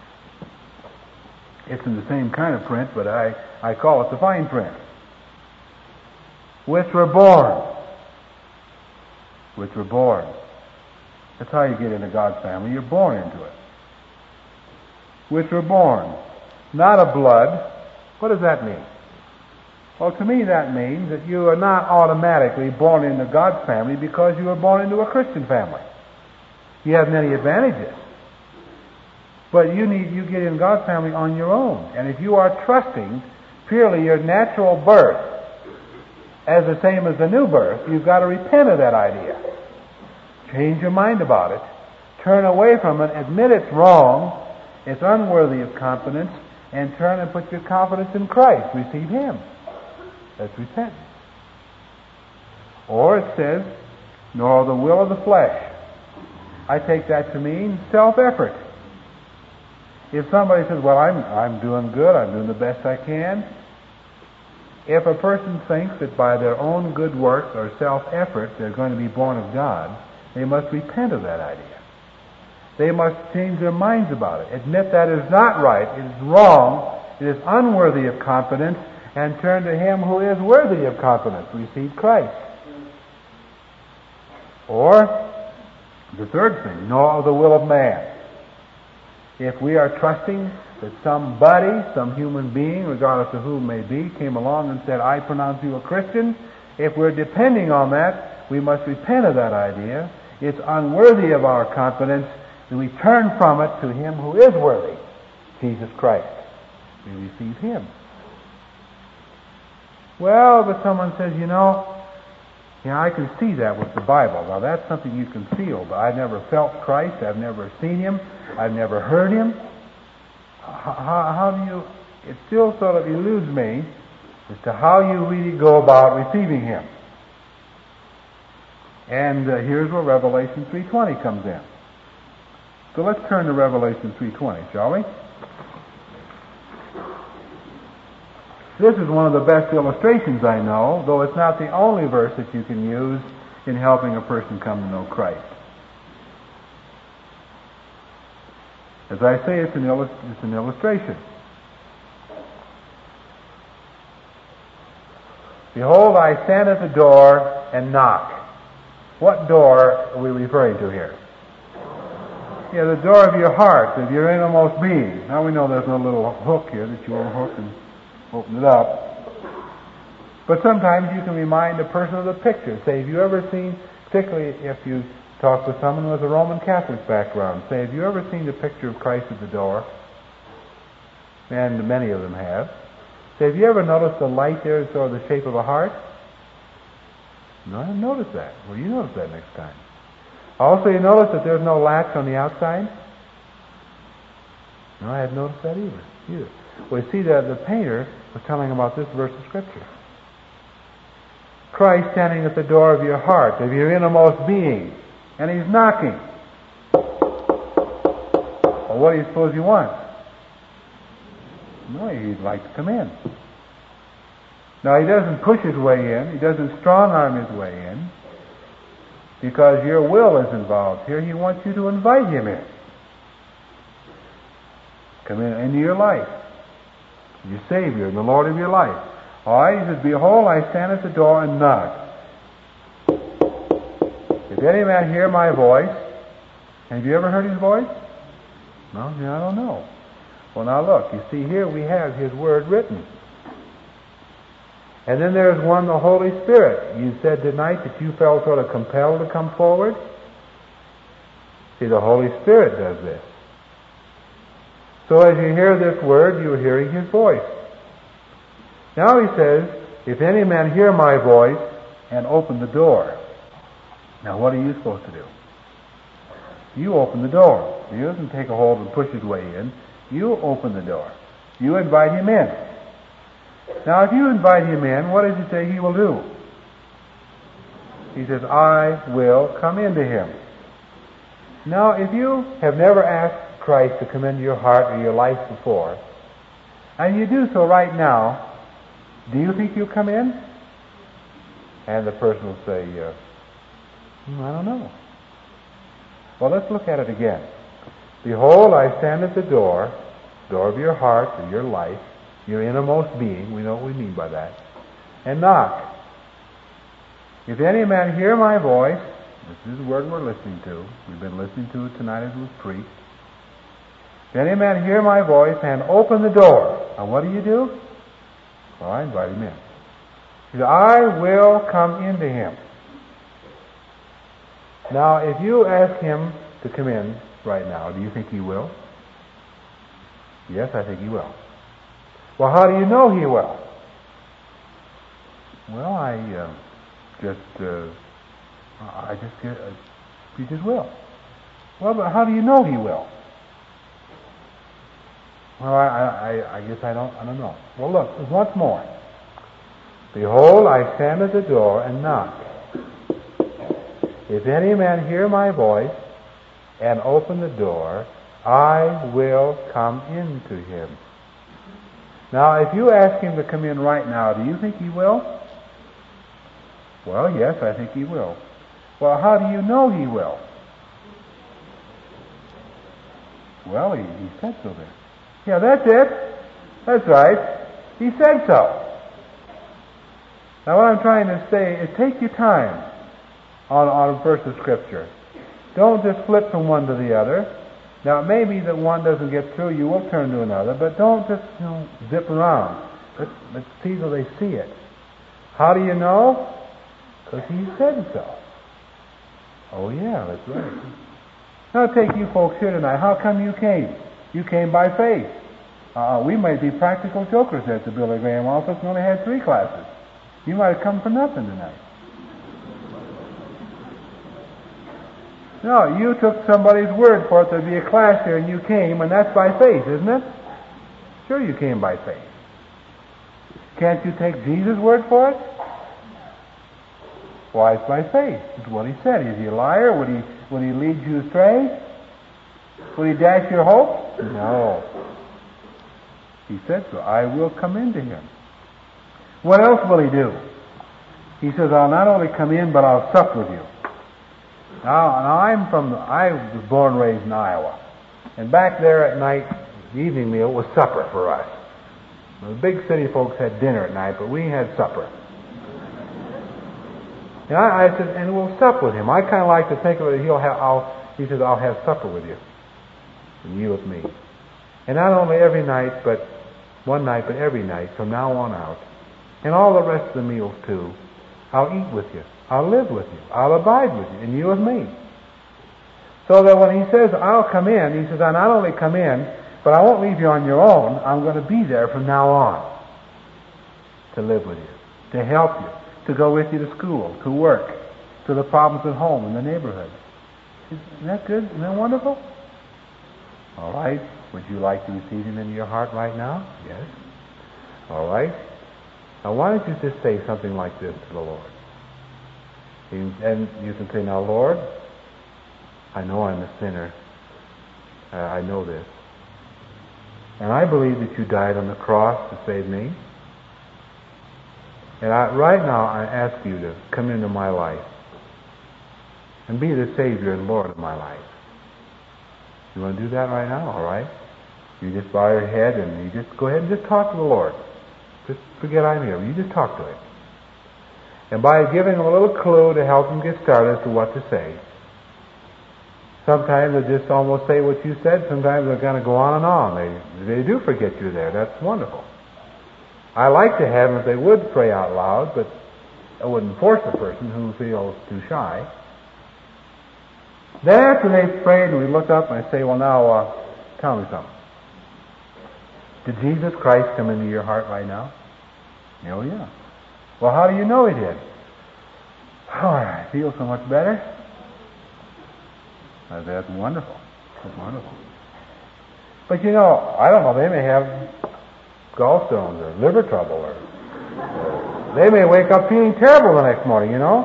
It's in the same kind of print, but I, I call it the fine print. Which were born. Which were born. That's how you get into God's family. You're born into it. Which were born. Not of blood. What does that mean? Well, to me that means that you are not automatically born into God's family because you were born into a Christian family. You have many advantages. But you need you get in God's family on your own. And if you are trusting purely your natural birth as the same as the new birth, you've got to repent of that idea. Change your mind about it. Turn away from it. Admit it's wrong. It's unworthy of confidence. And turn and put your confidence in Christ. Receive Him. That's repentance. Or it says, nor the will of the flesh. I take that to mean self-effort. If somebody says, well, I'm, I'm doing good, I'm doing the best I can. If a person thinks that by their own good works or self-effort they're going to be born of God, they must repent of that idea. They must change their minds about it. Admit that is not right, it is wrong, it is unworthy of confidence, and turn to Him who is worthy of confidence. Receive Christ. Or, the third thing, nor of the will of man. If we are trusting that somebody, some human being, regardless of who it may be, came along and said, I pronounce you a Christian, if we're depending on that, we must repent of that idea. It's unworthy of our confidence, and we turn from it to Him who is worthy, Jesus Christ. We receive Him. Well, but someone says, you know, yeah, I can see that with the Bible. Well, that's something you can feel, but I've never felt Christ. I've never seen Him. I've never heard Him. How, how do you... It still sort of eludes me as to how you really go about receiving Him. And uh, here's where Revelation three twenty comes in. So let's turn to Revelation three twenty, shall we? This is one of the best illustrations I know, though it's not the only verse that you can use in helping a person come to know Christ. As I say, it's an, illust- it's an illustration. Behold, I stand at the door and knock. What door are we referring to here? Yeah, the door of your heart, of your innermost being. Now we know there's no little hook here that you unhook and open it up. But sometimes you can remind a person of the picture. Say, have you ever seen, particularly if you talk with someone with a Roman Catholic background, say, have you ever seen the picture of Christ at the door? And many of them have. Say, have you ever noticed the light there is sort of the shape of a heart? No, I haven't noticed that. Well, you notice that next time. Also, you notice that there's no latch on the outside? No, I hadn't noticed that either. either. Well, you see, that the painter was telling about this verse of Scripture. Christ standing at the door of your heart, of your innermost being, and He's knocking. Well, what do you suppose He wants? No, He'd like to come in. Now, He doesn't push His way in. He doesn't strong-arm His way in. Because your will is involved here. He wants you to invite Him in. Come in into your life. Your Savior and the Lord of your life. All right, He says, behold, I stand at the door and knock. If any man hear my voice, have you ever heard His voice? No, I don't know. Well, now look, you see here we have His Word written. And then there's one, the Holy Spirit. You said tonight that you felt sort of compelled to come forward. See, the Holy Spirit does this. So as you hear this word, you're hearing His voice. Now He says, if any man hear my voice and open the door. Now what are you supposed to do? You open the door. He doesn't take a hold and push his way in. You open the door. You invite him in. Now if you invite him in, what does He say He will do? He says, I will come into him. Now if you have never asked Christ to come into your heart or your life before, and you do so right now, do you think you'll come in? And the person will say, uh, hmm, I don't know. Well, let's look at it again. Behold, I stand at the door, door of your heart, of your life, your innermost being, we know what we mean by that, and knock. If any man hear my voice, this is the word we're listening to, we've been listening to it tonight as it was preached. If any man hear my voice and open the door, now what do you do? Well, I invite him in. He said, I will come into him. Now, if you ask him to come in right now, do you think he will? Yes, I think he will. Well, how do you know he will? Well, I uh, just, uh, I just get, uh, he just will. Well, but how do you know he will? Well, I, I, I guess I don't, I don't know. Well, look, once more. Behold, I stand at the door and knock. If any man hear my voice and open the door, I will come into him. Now, if you ask him to come in right now, do you think he will? Well, yes, I think he will. Well, how do you know he will? Well, he, he said so there. Yeah, that's it. That's right. He said so. Now, what I'm trying to say is take your time on, on a verse of Scripture. Don't just flip from one to the other. Now, it may be that one doesn't get through, you will turn to another, but don't just, you know, zip around. Let's, let's see till they see it. How do you know? Because he said so. Oh, yeah, that's right. Now, take you folks here tonight. How come you came? You came by faith. Uh, we might be practical jokers at the Billy Graham office and only had three classes. You might have come for nothing tonight. No, you took somebody's word for it to be a class here and you came, and that's by faith, isn't it? Sure you came by faith. Can't you take Jesus' word for it? Why, it's by faith. It's what he said. Is he a liar? Would he, would he lead you astray? Would he dash your hopes? No. He said so. I will come into him. What else will he do? He says, I'll not only come in, but I'll sup with you. Now, now I'm from, I was born and raised in Iowa. And back there at night, the evening meal was supper for us. The big city folks had dinner at night, but we had supper. And I, I said, and we'll sup with him. I kind of like to think of it, he'll have, I'll, he says, I'll have supper with you. And you with me. And not only every night, but one night, but every night from now on out. And all the rest of the meals too. I'll eat with you. I'll live with you. I'll abide with you. And you with me. So that when he says, I'll come in, he says, I not only come in, but I won't leave you on your own. I'm going to be there from now on. To live with you. To help you. To go with you to school. To work. To the problems at home in the neighborhood. Isn't that good? Isn't that wonderful? All right. Would you like to receive him into your heart right now? Yes. All right. Now, why don't you just say something like this to the Lord? And you can say, now, Lord, I know I'm a sinner. Uh, I know this. And I believe that you died on the cross to save me. And I, right now, I ask you to come into my life and be the Savior and Lord of my life. You want to do that right now? All right. You just bow your head and you just go ahead and just talk to the Lord. Just forget I'm here. You just talk to him. And by giving him a little clue to help him get started as to what to say. Sometimes they just almost say what you said. Sometimes they're going to go on and on. They they do forget you're there. That's wonderful. I like to have them if they would pray out loud, but I wouldn't force a person who feels too shy. Then after they've prayed, we look up and I say, well, now, uh, tell me something. Did Jesus Christ come into your heart right now? Oh, yeah. Well, how do you know he did? Oh, I feel so much better. Oh, that's wonderful. That's wonderful. But you know, I don't know, they may have gallstones or liver trouble, or, or they may wake up feeling terrible the next morning, you know?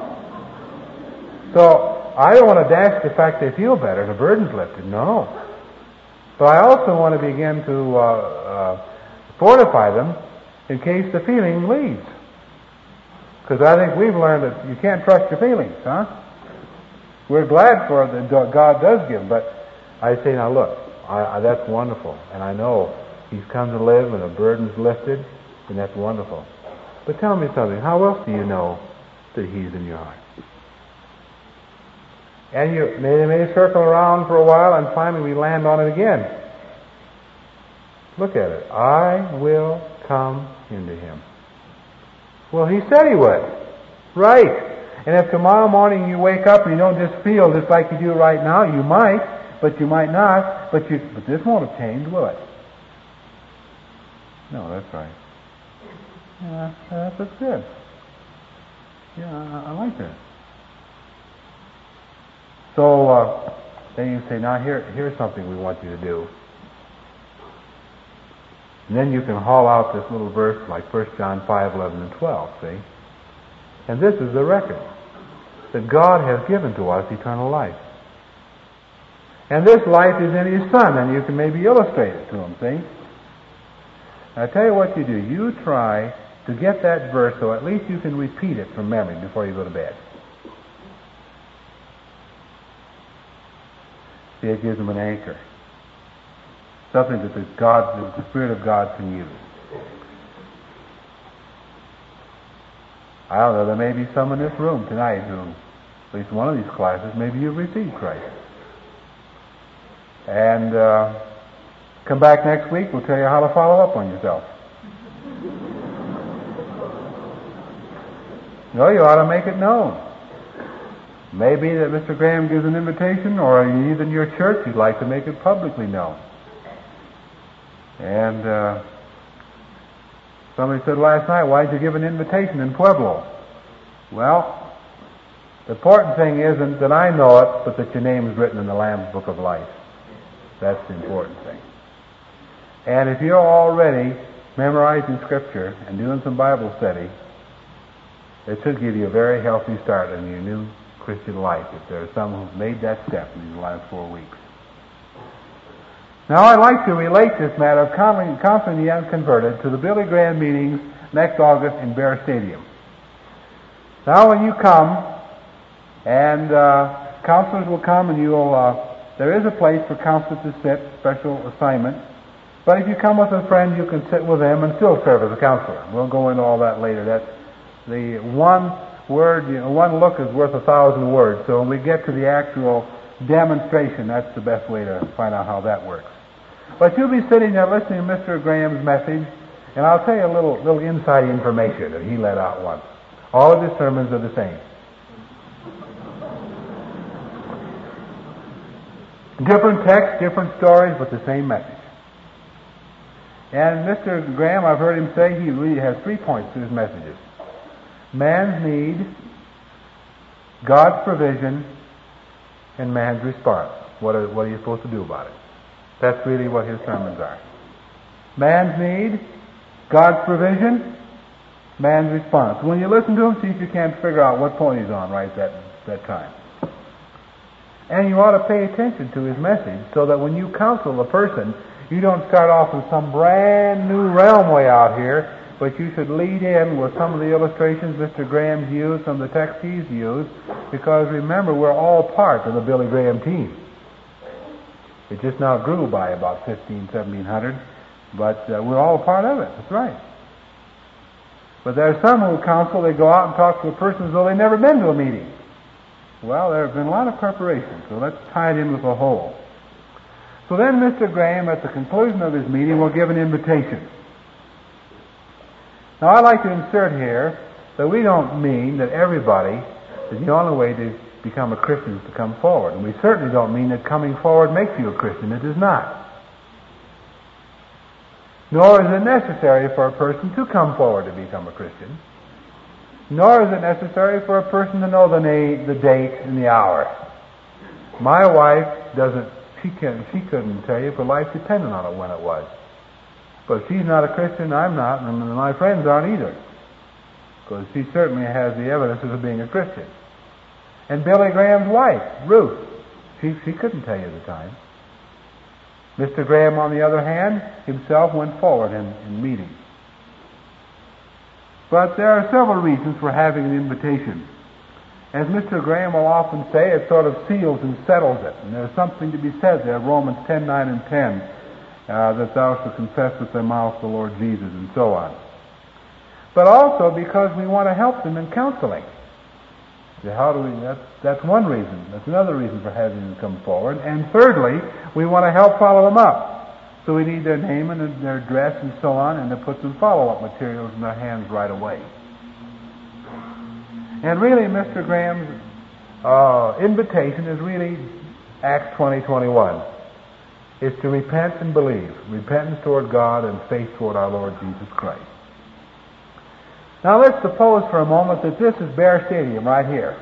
So, I don't want to dash the fact they feel better, the burden's lifted. No. But I also want to begin to uh, uh, fortify them in case the feeling leads. Because I think we've learned that you can't trust your feelings, huh? We're glad for that God does give, but I say, now look, I, I, that's wonderful, and I know He's come to live and the burden's lifted, and that's wonderful. But tell me something, how else do you know that He's in your heart? And you may, may circle around for a while, and finally we land on it again. Look at it. I will come into him. Well, He said He would. Right. And if tomorrow morning you wake up and you don't just feel just like you do right now, you might, but you might not. But you, but this won't have changed, will it? No, that's right. Yeah, that's, that's good. Yeah, I, I like that. So uh, then you say, now here, here's something we want you to do. And then you can haul out this little verse like First John five, eleven, and twelve, see? And this is the record, that God has given to us eternal life. And this life is in His Son, and you can maybe illustrate it to Him, see? Now, I tell you what you do. You try to get that verse so at least you can repeat it from memory before you go to bed. See, it gives them an anchor. Something that the God, that the Spirit of God can use. I don't know, there may be some in this room tonight who, at least one of these classes, maybe you've received Christ. And uh, come back next week, we'll tell you how to follow up on yourself. No, you ought to make it known. Maybe that Mister Graham gives an invitation, or even in your church you'd like to make it publicly known. And uh, somebody said last night, why did you give an invitation in Pueblo? Well, the important thing isn't that I know it, but that your name is written in the Lamb's Book of Life. That's the important thing. And if you're already memorizing Scripture and doing some Bible study, it should give you a very healthy start in your new Christian life, if there are some who've made that step in these last four weeks. Now, I'd like to relate this matter of counseling the unconverted to the Billy Graham meetings next August in Bear Stadium. Now, when you come, and uh, counselors will come, and you'll, uh, there is a place for counselors to sit, special assignment. But if you come with a friend, you can sit with them and still serve as a counselor. We'll go into all that later. That's the one word, you know, one look is worth a thousand words. So when we get to the actual demonstration, that's the best way to find out how that works. But you'll be sitting there listening to Mister Graham's message, and I'll tell you a little little inside information that he let out once. All of his sermons are the same. Different texts, different stories, but the same message. And Mister Graham, I've heard him say, he really has three points to his messages. Man's need, God's provision, and man's response. What are, what are you supposed to do about it? That's really what his sermons are. Man's need, God's provision, man's response. When you listen to him, see if you can't figure out what point he's on right that, that time. And you ought to pay attention to his message so that when you counsel a person, you don't start off in some brand new realm way out here, but you should lead in with some of the illustrations Mister Graham's used, some of the texts he's used, because remember, we're all part of the Billy Graham team. It just now grew by about fifteen, seventeen hundred, but uh, we're all a part of it. That's right. But there are some who counsel, they go out and talk to a person as though they've never been to a meeting. Well, there have been a lot of preparation, so let's tie it in with a whole. So then Mister Graham, at the conclusion of his meeting, will give an invitation. Now, I'd like to insert here that we don't mean that everybody is the only way to become a Christian is to come forward. And we certainly don't mean that coming forward makes you a Christian. It does not. Nor is it necessary for a person to come forward to become a Christian. Nor is it necessary for a person to know the, na- the date and the hour. My wife doesn't, she, can, she couldn't tell you, for life depended on it when it was. But if she's not a Christian, I'm not, and my friends aren't either. Because she certainly has the evidences of being a Christian. And Billy Graham's wife, Ruth, she, she couldn't tell you the time. Mister Graham, on the other hand, himself went forward in, in meetings. But there are several reasons for having an invitation. As Mister Graham will often say, it sort of seals and settles it. And there's something to be said there, Romans ten, nine, and ten, uh, that thou shalt confess with thy mouth the Lord Jesus, and so on. But also because we want to help them in counseling. So how do we, that's, that's one reason. That's another reason for having them come forward. And thirdly, we want to help follow them up. So we need their name and their address and so on, and to put some follow-up materials in their hands right away. And really, Mister Graham's uh, invitation is really Acts twenty, twenty-one. It's to repent and believe. Repentance toward God and faith toward our Lord Jesus Christ. Now let's suppose for a moment that this is Bear Stadium right here.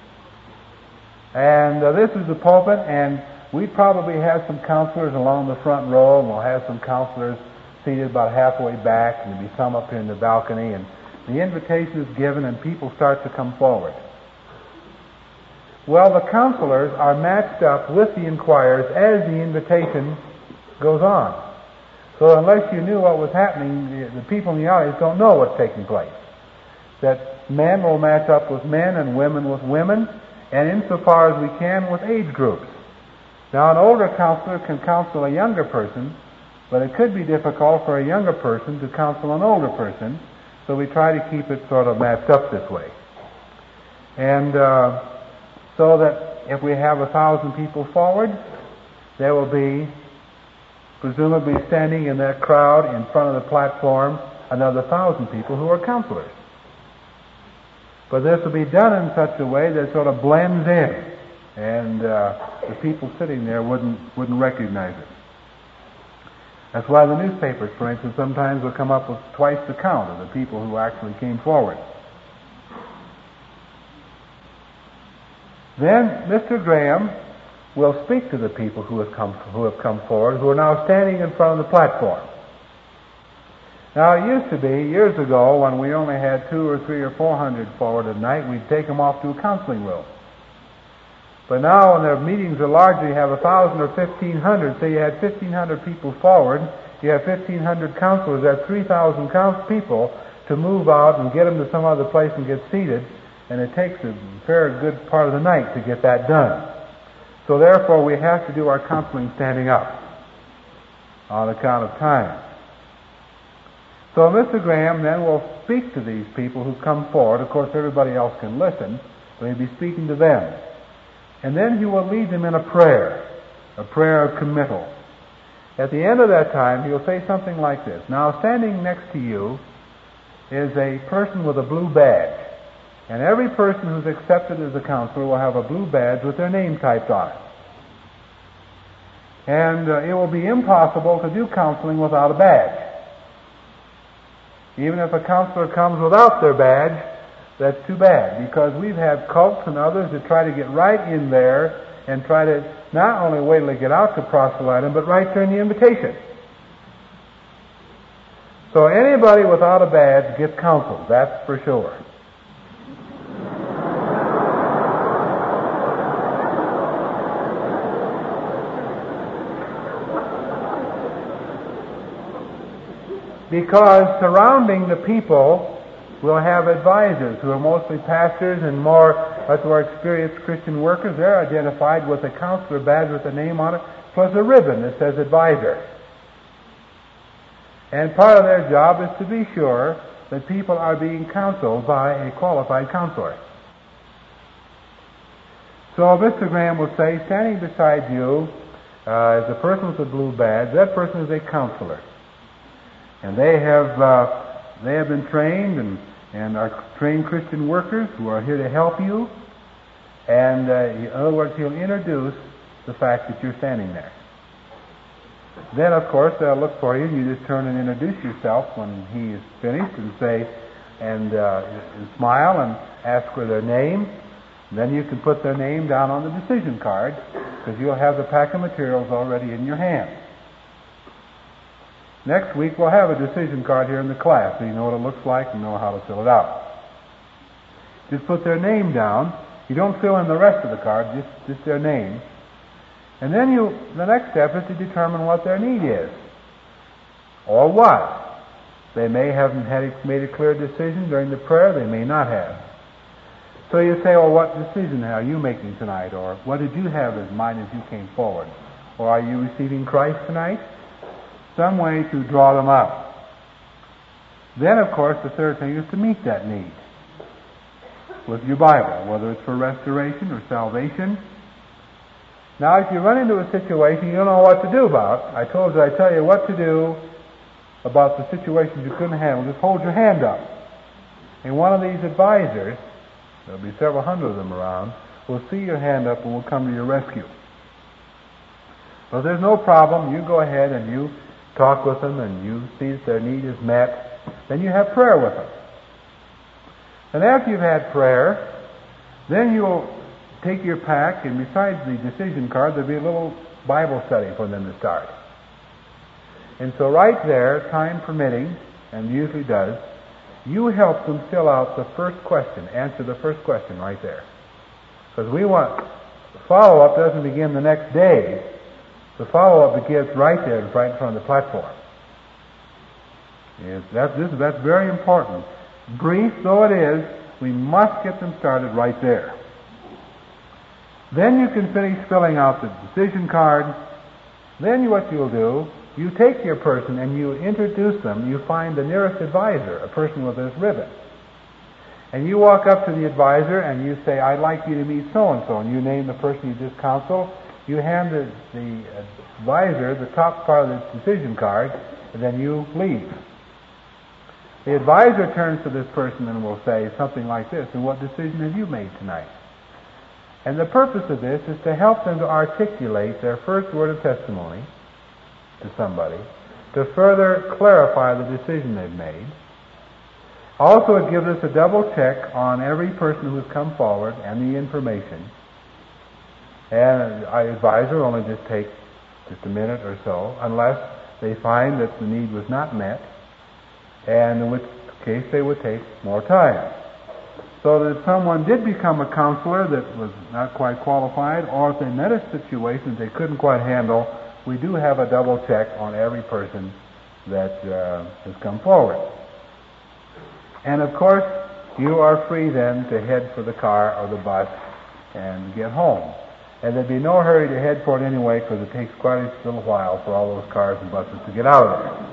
And uh, this is the pulpit, and we probably have some counselors along the front row, and we'll have some counselors seated about halfway back, and there'll be some up here in the balcony, and the invitation is given, and people start to come forward. Well, the counselors are matched up with the inquirers as the invitation goes on. So unless you knew what was happening, the, the people in the audience don't know what's taking place. That men will match up with men and women with women, and insofar as we can with age groups. Now, an older counselor can counsel a younger person, but it could be difficult for a younger person to counsel an older person, so we try to keep it sort of matched up this way. And uh, so that if we have a thousand people forward, there will be presumably standing in that crowd in front of the platform another thousand people who are counselors. But this will be done in such a way that it sort of blends in, and uh, the people sitting there wouldn't wouldn't recognize it. That's why the newspapers, for instance, sometimes will come up with twice the count of the people who actually came forward. Then Mister Graham will speak to the people who have come who have come forward, who are now standing in front of the platform. Now, it used to be, years ago, when we only had two or three or four hundred forward at night, we'd take them off to a counseling room. But now, when their meetings are larger, you have a thousand or fifteen hundred. Say you had fifteen hundred people forward, you have fifteen hundred counselors. That's three thousand people to move out and get them to some other place and get seated. And it takes a fair good part of the night to get that done. So therefore, we have to do our counseling standing up on account of time. So Mister Graham then will speak to these people who come forward. Of course, everybody else can listen, but he'll be speaking to them. And then he will lead them in a prayer, a prayer of committal. At the end of that time, he'll say something like this. Now, standing next to you is a person with a blue badge. And every person who's accepted as a counselor will have a blue badge with their name typed on it. And uh, it will be impossible to do counseling without a badge. Even if a counselor comes without their badge, that's too bad, because we've had cults and others that try to get right in there and try to not only wait till they get out to proselyte them, but right during the invitation. So anybody without a badge gets counseled, that's for sure. Because surrounding the people will have advisors who are mostly pastors and more, much more experienced Christian workers. They're identified with a counselor badge with a name on it, plus a ribbon that says advisor. And part of their job is to be sure that people are being counseled by a qualified counselor. So Mister Graham will say, standing beside you uh, is a person with a blue badge. That person is a counselor. And they have uh, they have been trained and, and are trained Christian workers who are here to help you. And uh, in other words, he'll introduce the fact that you're standing there. Then, of course, they'll look for you. You just turn and introduce yourself when he is finished and say, and, uh, and smile and ask for their name. And then you can put their name down on the decision card, because you'll have the pack of materials already in your hand. Next week, we'll have a decision card here in the class, so you know what it looks like and know how to fill it out. Just put their name down. You don't fill in the rest of the card, just, just their name. And then you, the next step is to determine what their need is. Or what. They may haven't had made a clear decision during the prayer, they may not have. So you say, well, what decision are you making tonight? Or what did you have in mind as you came forward? Or are you receiving Christ tonight? Some way to draw them up. Then, of course, the third thing is to meet that need with your Bible, whether it's for restoration or salvation. Now, if you run into a situation you don't know what to do about, I told you I'd tell you what to do about the situations you couldn't handle. Just hold your hand up. And one of these advisors, there'll be several hundred of them around, will see your hand up and will come to your rescue. Well, if there's no problem, you go ahead and you talk with them and you see that their need is met. Then you have prayer with them. And after you've had prayer, then you'll take your pack, and besides the decision card, there'll be a little Bible study for them to start. And so right there, time permitting, and usually does, you help them fill out the first question, answer the first question right there. Because we want, the follow-up doesn't begin the next day. The follow-up begins right there, right in front of the platform. Yes, that's, this, that's very important. Brief though it is, we must get them started right there. Then you can finish filling out the decision card. Then what you'll do, you take your person and you introduce them. You find the nearest advisor, a person with this ribbon. And you walk up to the advisor and you say, I'd like you to meet so-and-so. And you name the person you just counsel. You hand the, the advisor the top part of the decision card, and then you leave. The advisor turns to this person and will say something like this, and what decision have you made tonight? And the purpose of this is to help them to articulate their first word of testimony to somebody, to further clarify the decision they've made. Also, it gives us a double check on every person who has come forward and the information. And our advisor will only just take just a minute or so, unless they find that the need was not met, and in which case they would take more time. So that if someone did become a counselor that was not quite qualified, or if they met a situation they couldn't quite handle, we do have a double check on every person that uh, has come forward. And of course, you are free then to head for the car or the bus and get home. And there'd be no hurry to head for it anyway, because it takes quite a little while for all those cars and buses to get out of there.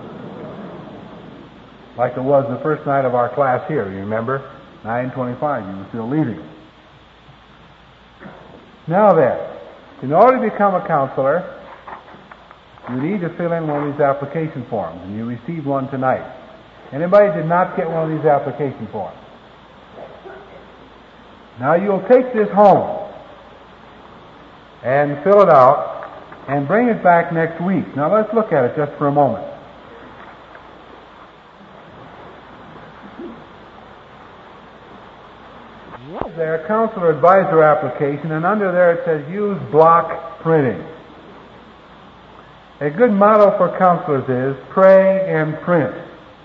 Like it was the first night of our class here, you remember? nine twenty-five, you were still leaving. Now then, in order to become a counselor, you need to fill in one of these application forms, and you received one tonight. Anybody did not get one of these application forms? Now you'll take this home and fill it out and bring it back next week. Now let's look at it just for a moment. Their counselor advisor application, and under there it says use block printing. A good motto for counselors is pray and print.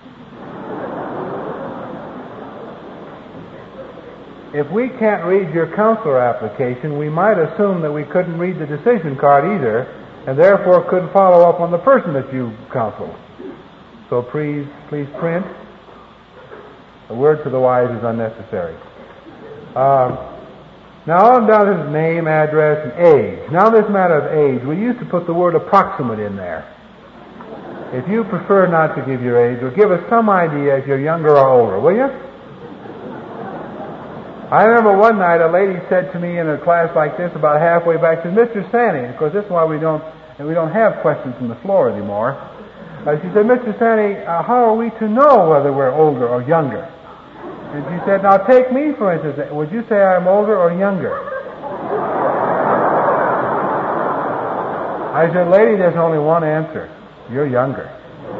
If we can't read your counselor application, we might assume that we couldn't read the decision card either, and therefore couldn't follow up on the person that you counseled. So please, please print. A word to the wise is unnecessary. Uh, now on down to his name, address, and age. Now this matter of age, we used to put the word approximate in there. If you prefer not to give your age, or give us some idea if you're younger or older, will you? I remember one night a lady said to me in a class like this about halfway back, she said, Mister Sandy, of course this is why we don't we don't have questions from the floor anymore. Uh, she said, Mister Sandy, uh, how are we to know whether we're older or younger? And she said, now take me for instance, would you say I'm older or younger? I said, lady, there's only one answer. You're younger.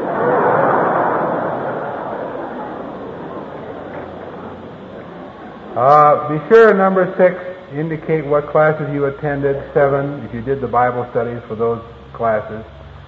Uh, be sure, number six, indicate what classes you attended. Seven, if you did the Bible studies for those classes.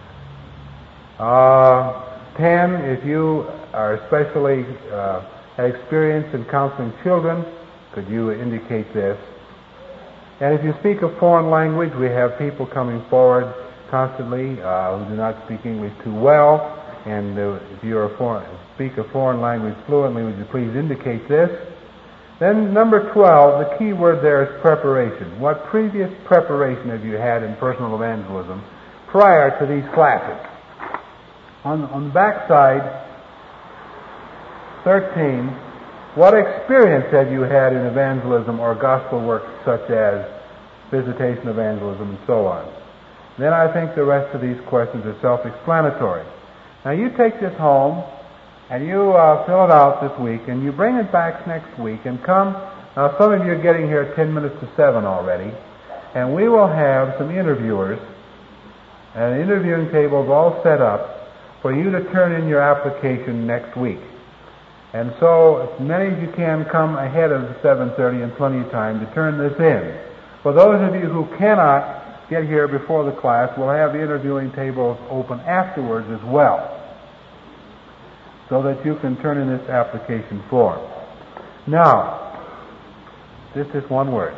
Uh, ten, if you are especially uh, had experience in counseling children, could you indicate this? And if you speak a foreign language, we have people coming forward constantly uh, who do not speak English too well. And uh, if you are a foreign, speak a foreign language fluently, would you please indicate this? Then number twelve, the key word there is preparation. What previous preparation have you had in personal evangelism prior to these classes? On, on the back side, thirteen, what experience have you had in evangelism or gospel work such as visitation evangelism and so on? Then I think the rest of these questions are self-explanatory. Now you take this home and you uh, fill it out this week and you bring it back next week and come. Now some of you are getting here at ten minutes to seven already, and we will have some interviewers and interviewing tables all set up for you to turn in your application next week. And so as many as you can come ahead of seven thirty and plenty of time to turn this in. For those of you who cannot get here before the class, we'll have the interviewing tables open afterwards as well, so that you can turn in this application form. Now, this is one word.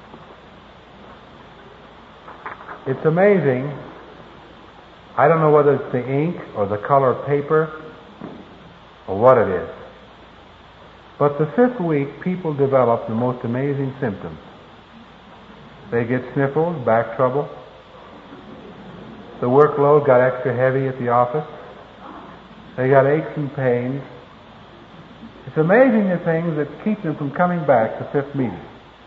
It's amazing. I don't know whether it's the ink or the color paper or what it is. But the fifth week, people develop the most amazing symptoms. They get sniffles, back trouble. The workload got extra heavy at the office. They got aches and pains. It's amazing the things that keep them from coming back to fifth meeting.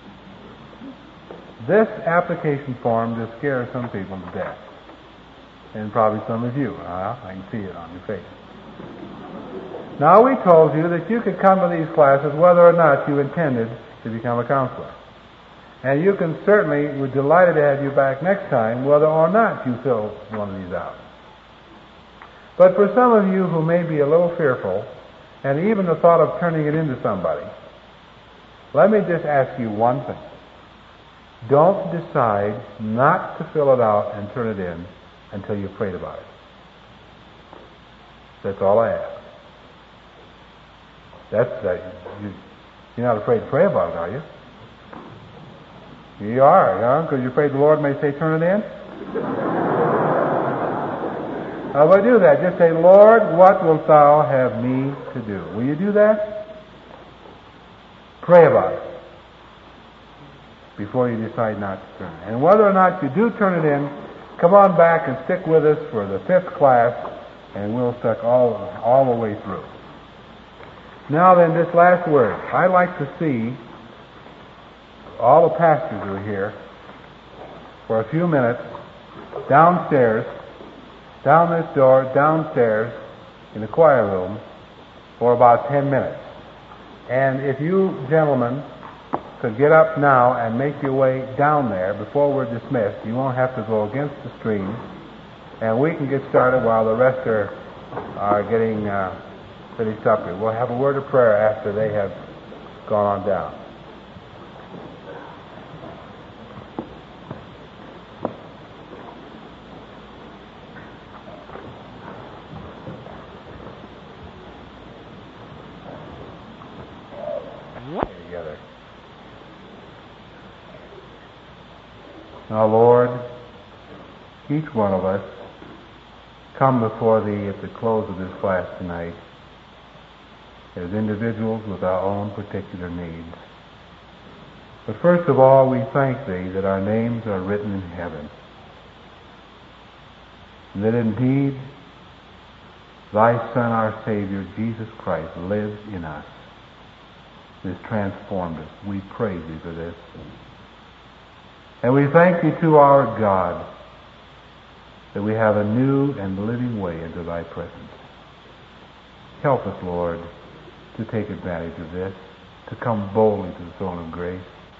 This application form just scares some people to death. And probably some of you. Uh, I can see it on your face. Now we told you that you could come to these classes whether or not you intended to become a counselor. And you can certainly, we're delighted to have you back next time whether or not you fill one of these out. But for some of you who may be a little fearful, and even the thought of turning it into somebody, let me just ask you one thing. Don't decide not to fill it out and turn it in until you've prayed about it. That's all I ask. That's that. You, you're not afraid to pray about it, are you? You are, huh? Because you're afraid the Lord may say, turn it in? How about do that? Just say, Lord, what wilt thou have me to do? Will you do that? Pray about it before you decide not to turn it in. And whether or not you do turn it in, come on back and stick with us for the fifth class, and we'll stick all, all the way through. Now then, this last word. I'd like to see all the pastors who are here for a few minutes downstairs, down this door, downstairs in the choir room for about ten minutes. And if you gentlemen could get up now and make your way down there before we're dismissed, you won't have to go against the stream, and we can get started while the rest are, are getting uh, finished up here. We'll have a word of prayer after they have gone on down. Together. Now, Lord, each one of us come before Thee at the close of this class tonight as individuals with our own particular needs. But first of all, we thank Thee that our names are written in heaven, and that indeed Thy Son, our Savior, Jesus Christ, lives in us, has transformed us. We praise Thee for this. And we thank Thee to our God that we have a new and living way into Thy presence. Help us, Lord, to take advantage of this, to come boldly to the throne of grace.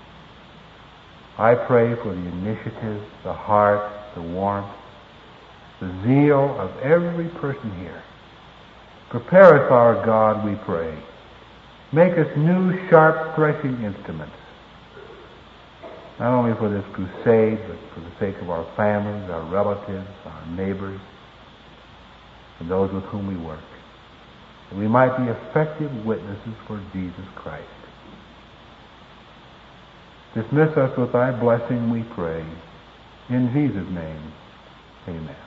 I pray for the initiative, the heart, the warmth, the zeal of every person here. Prepare us, our God, we pray. Make us new, sharp, threshing instruments, not only for this crusade, but for the sake of our families, our relatives, our neighbors, and those with whom we work, that we might be effective witnesses for Jesus Christ. Dismiss us with thy blessing, we pray. In Jesus' name, amen.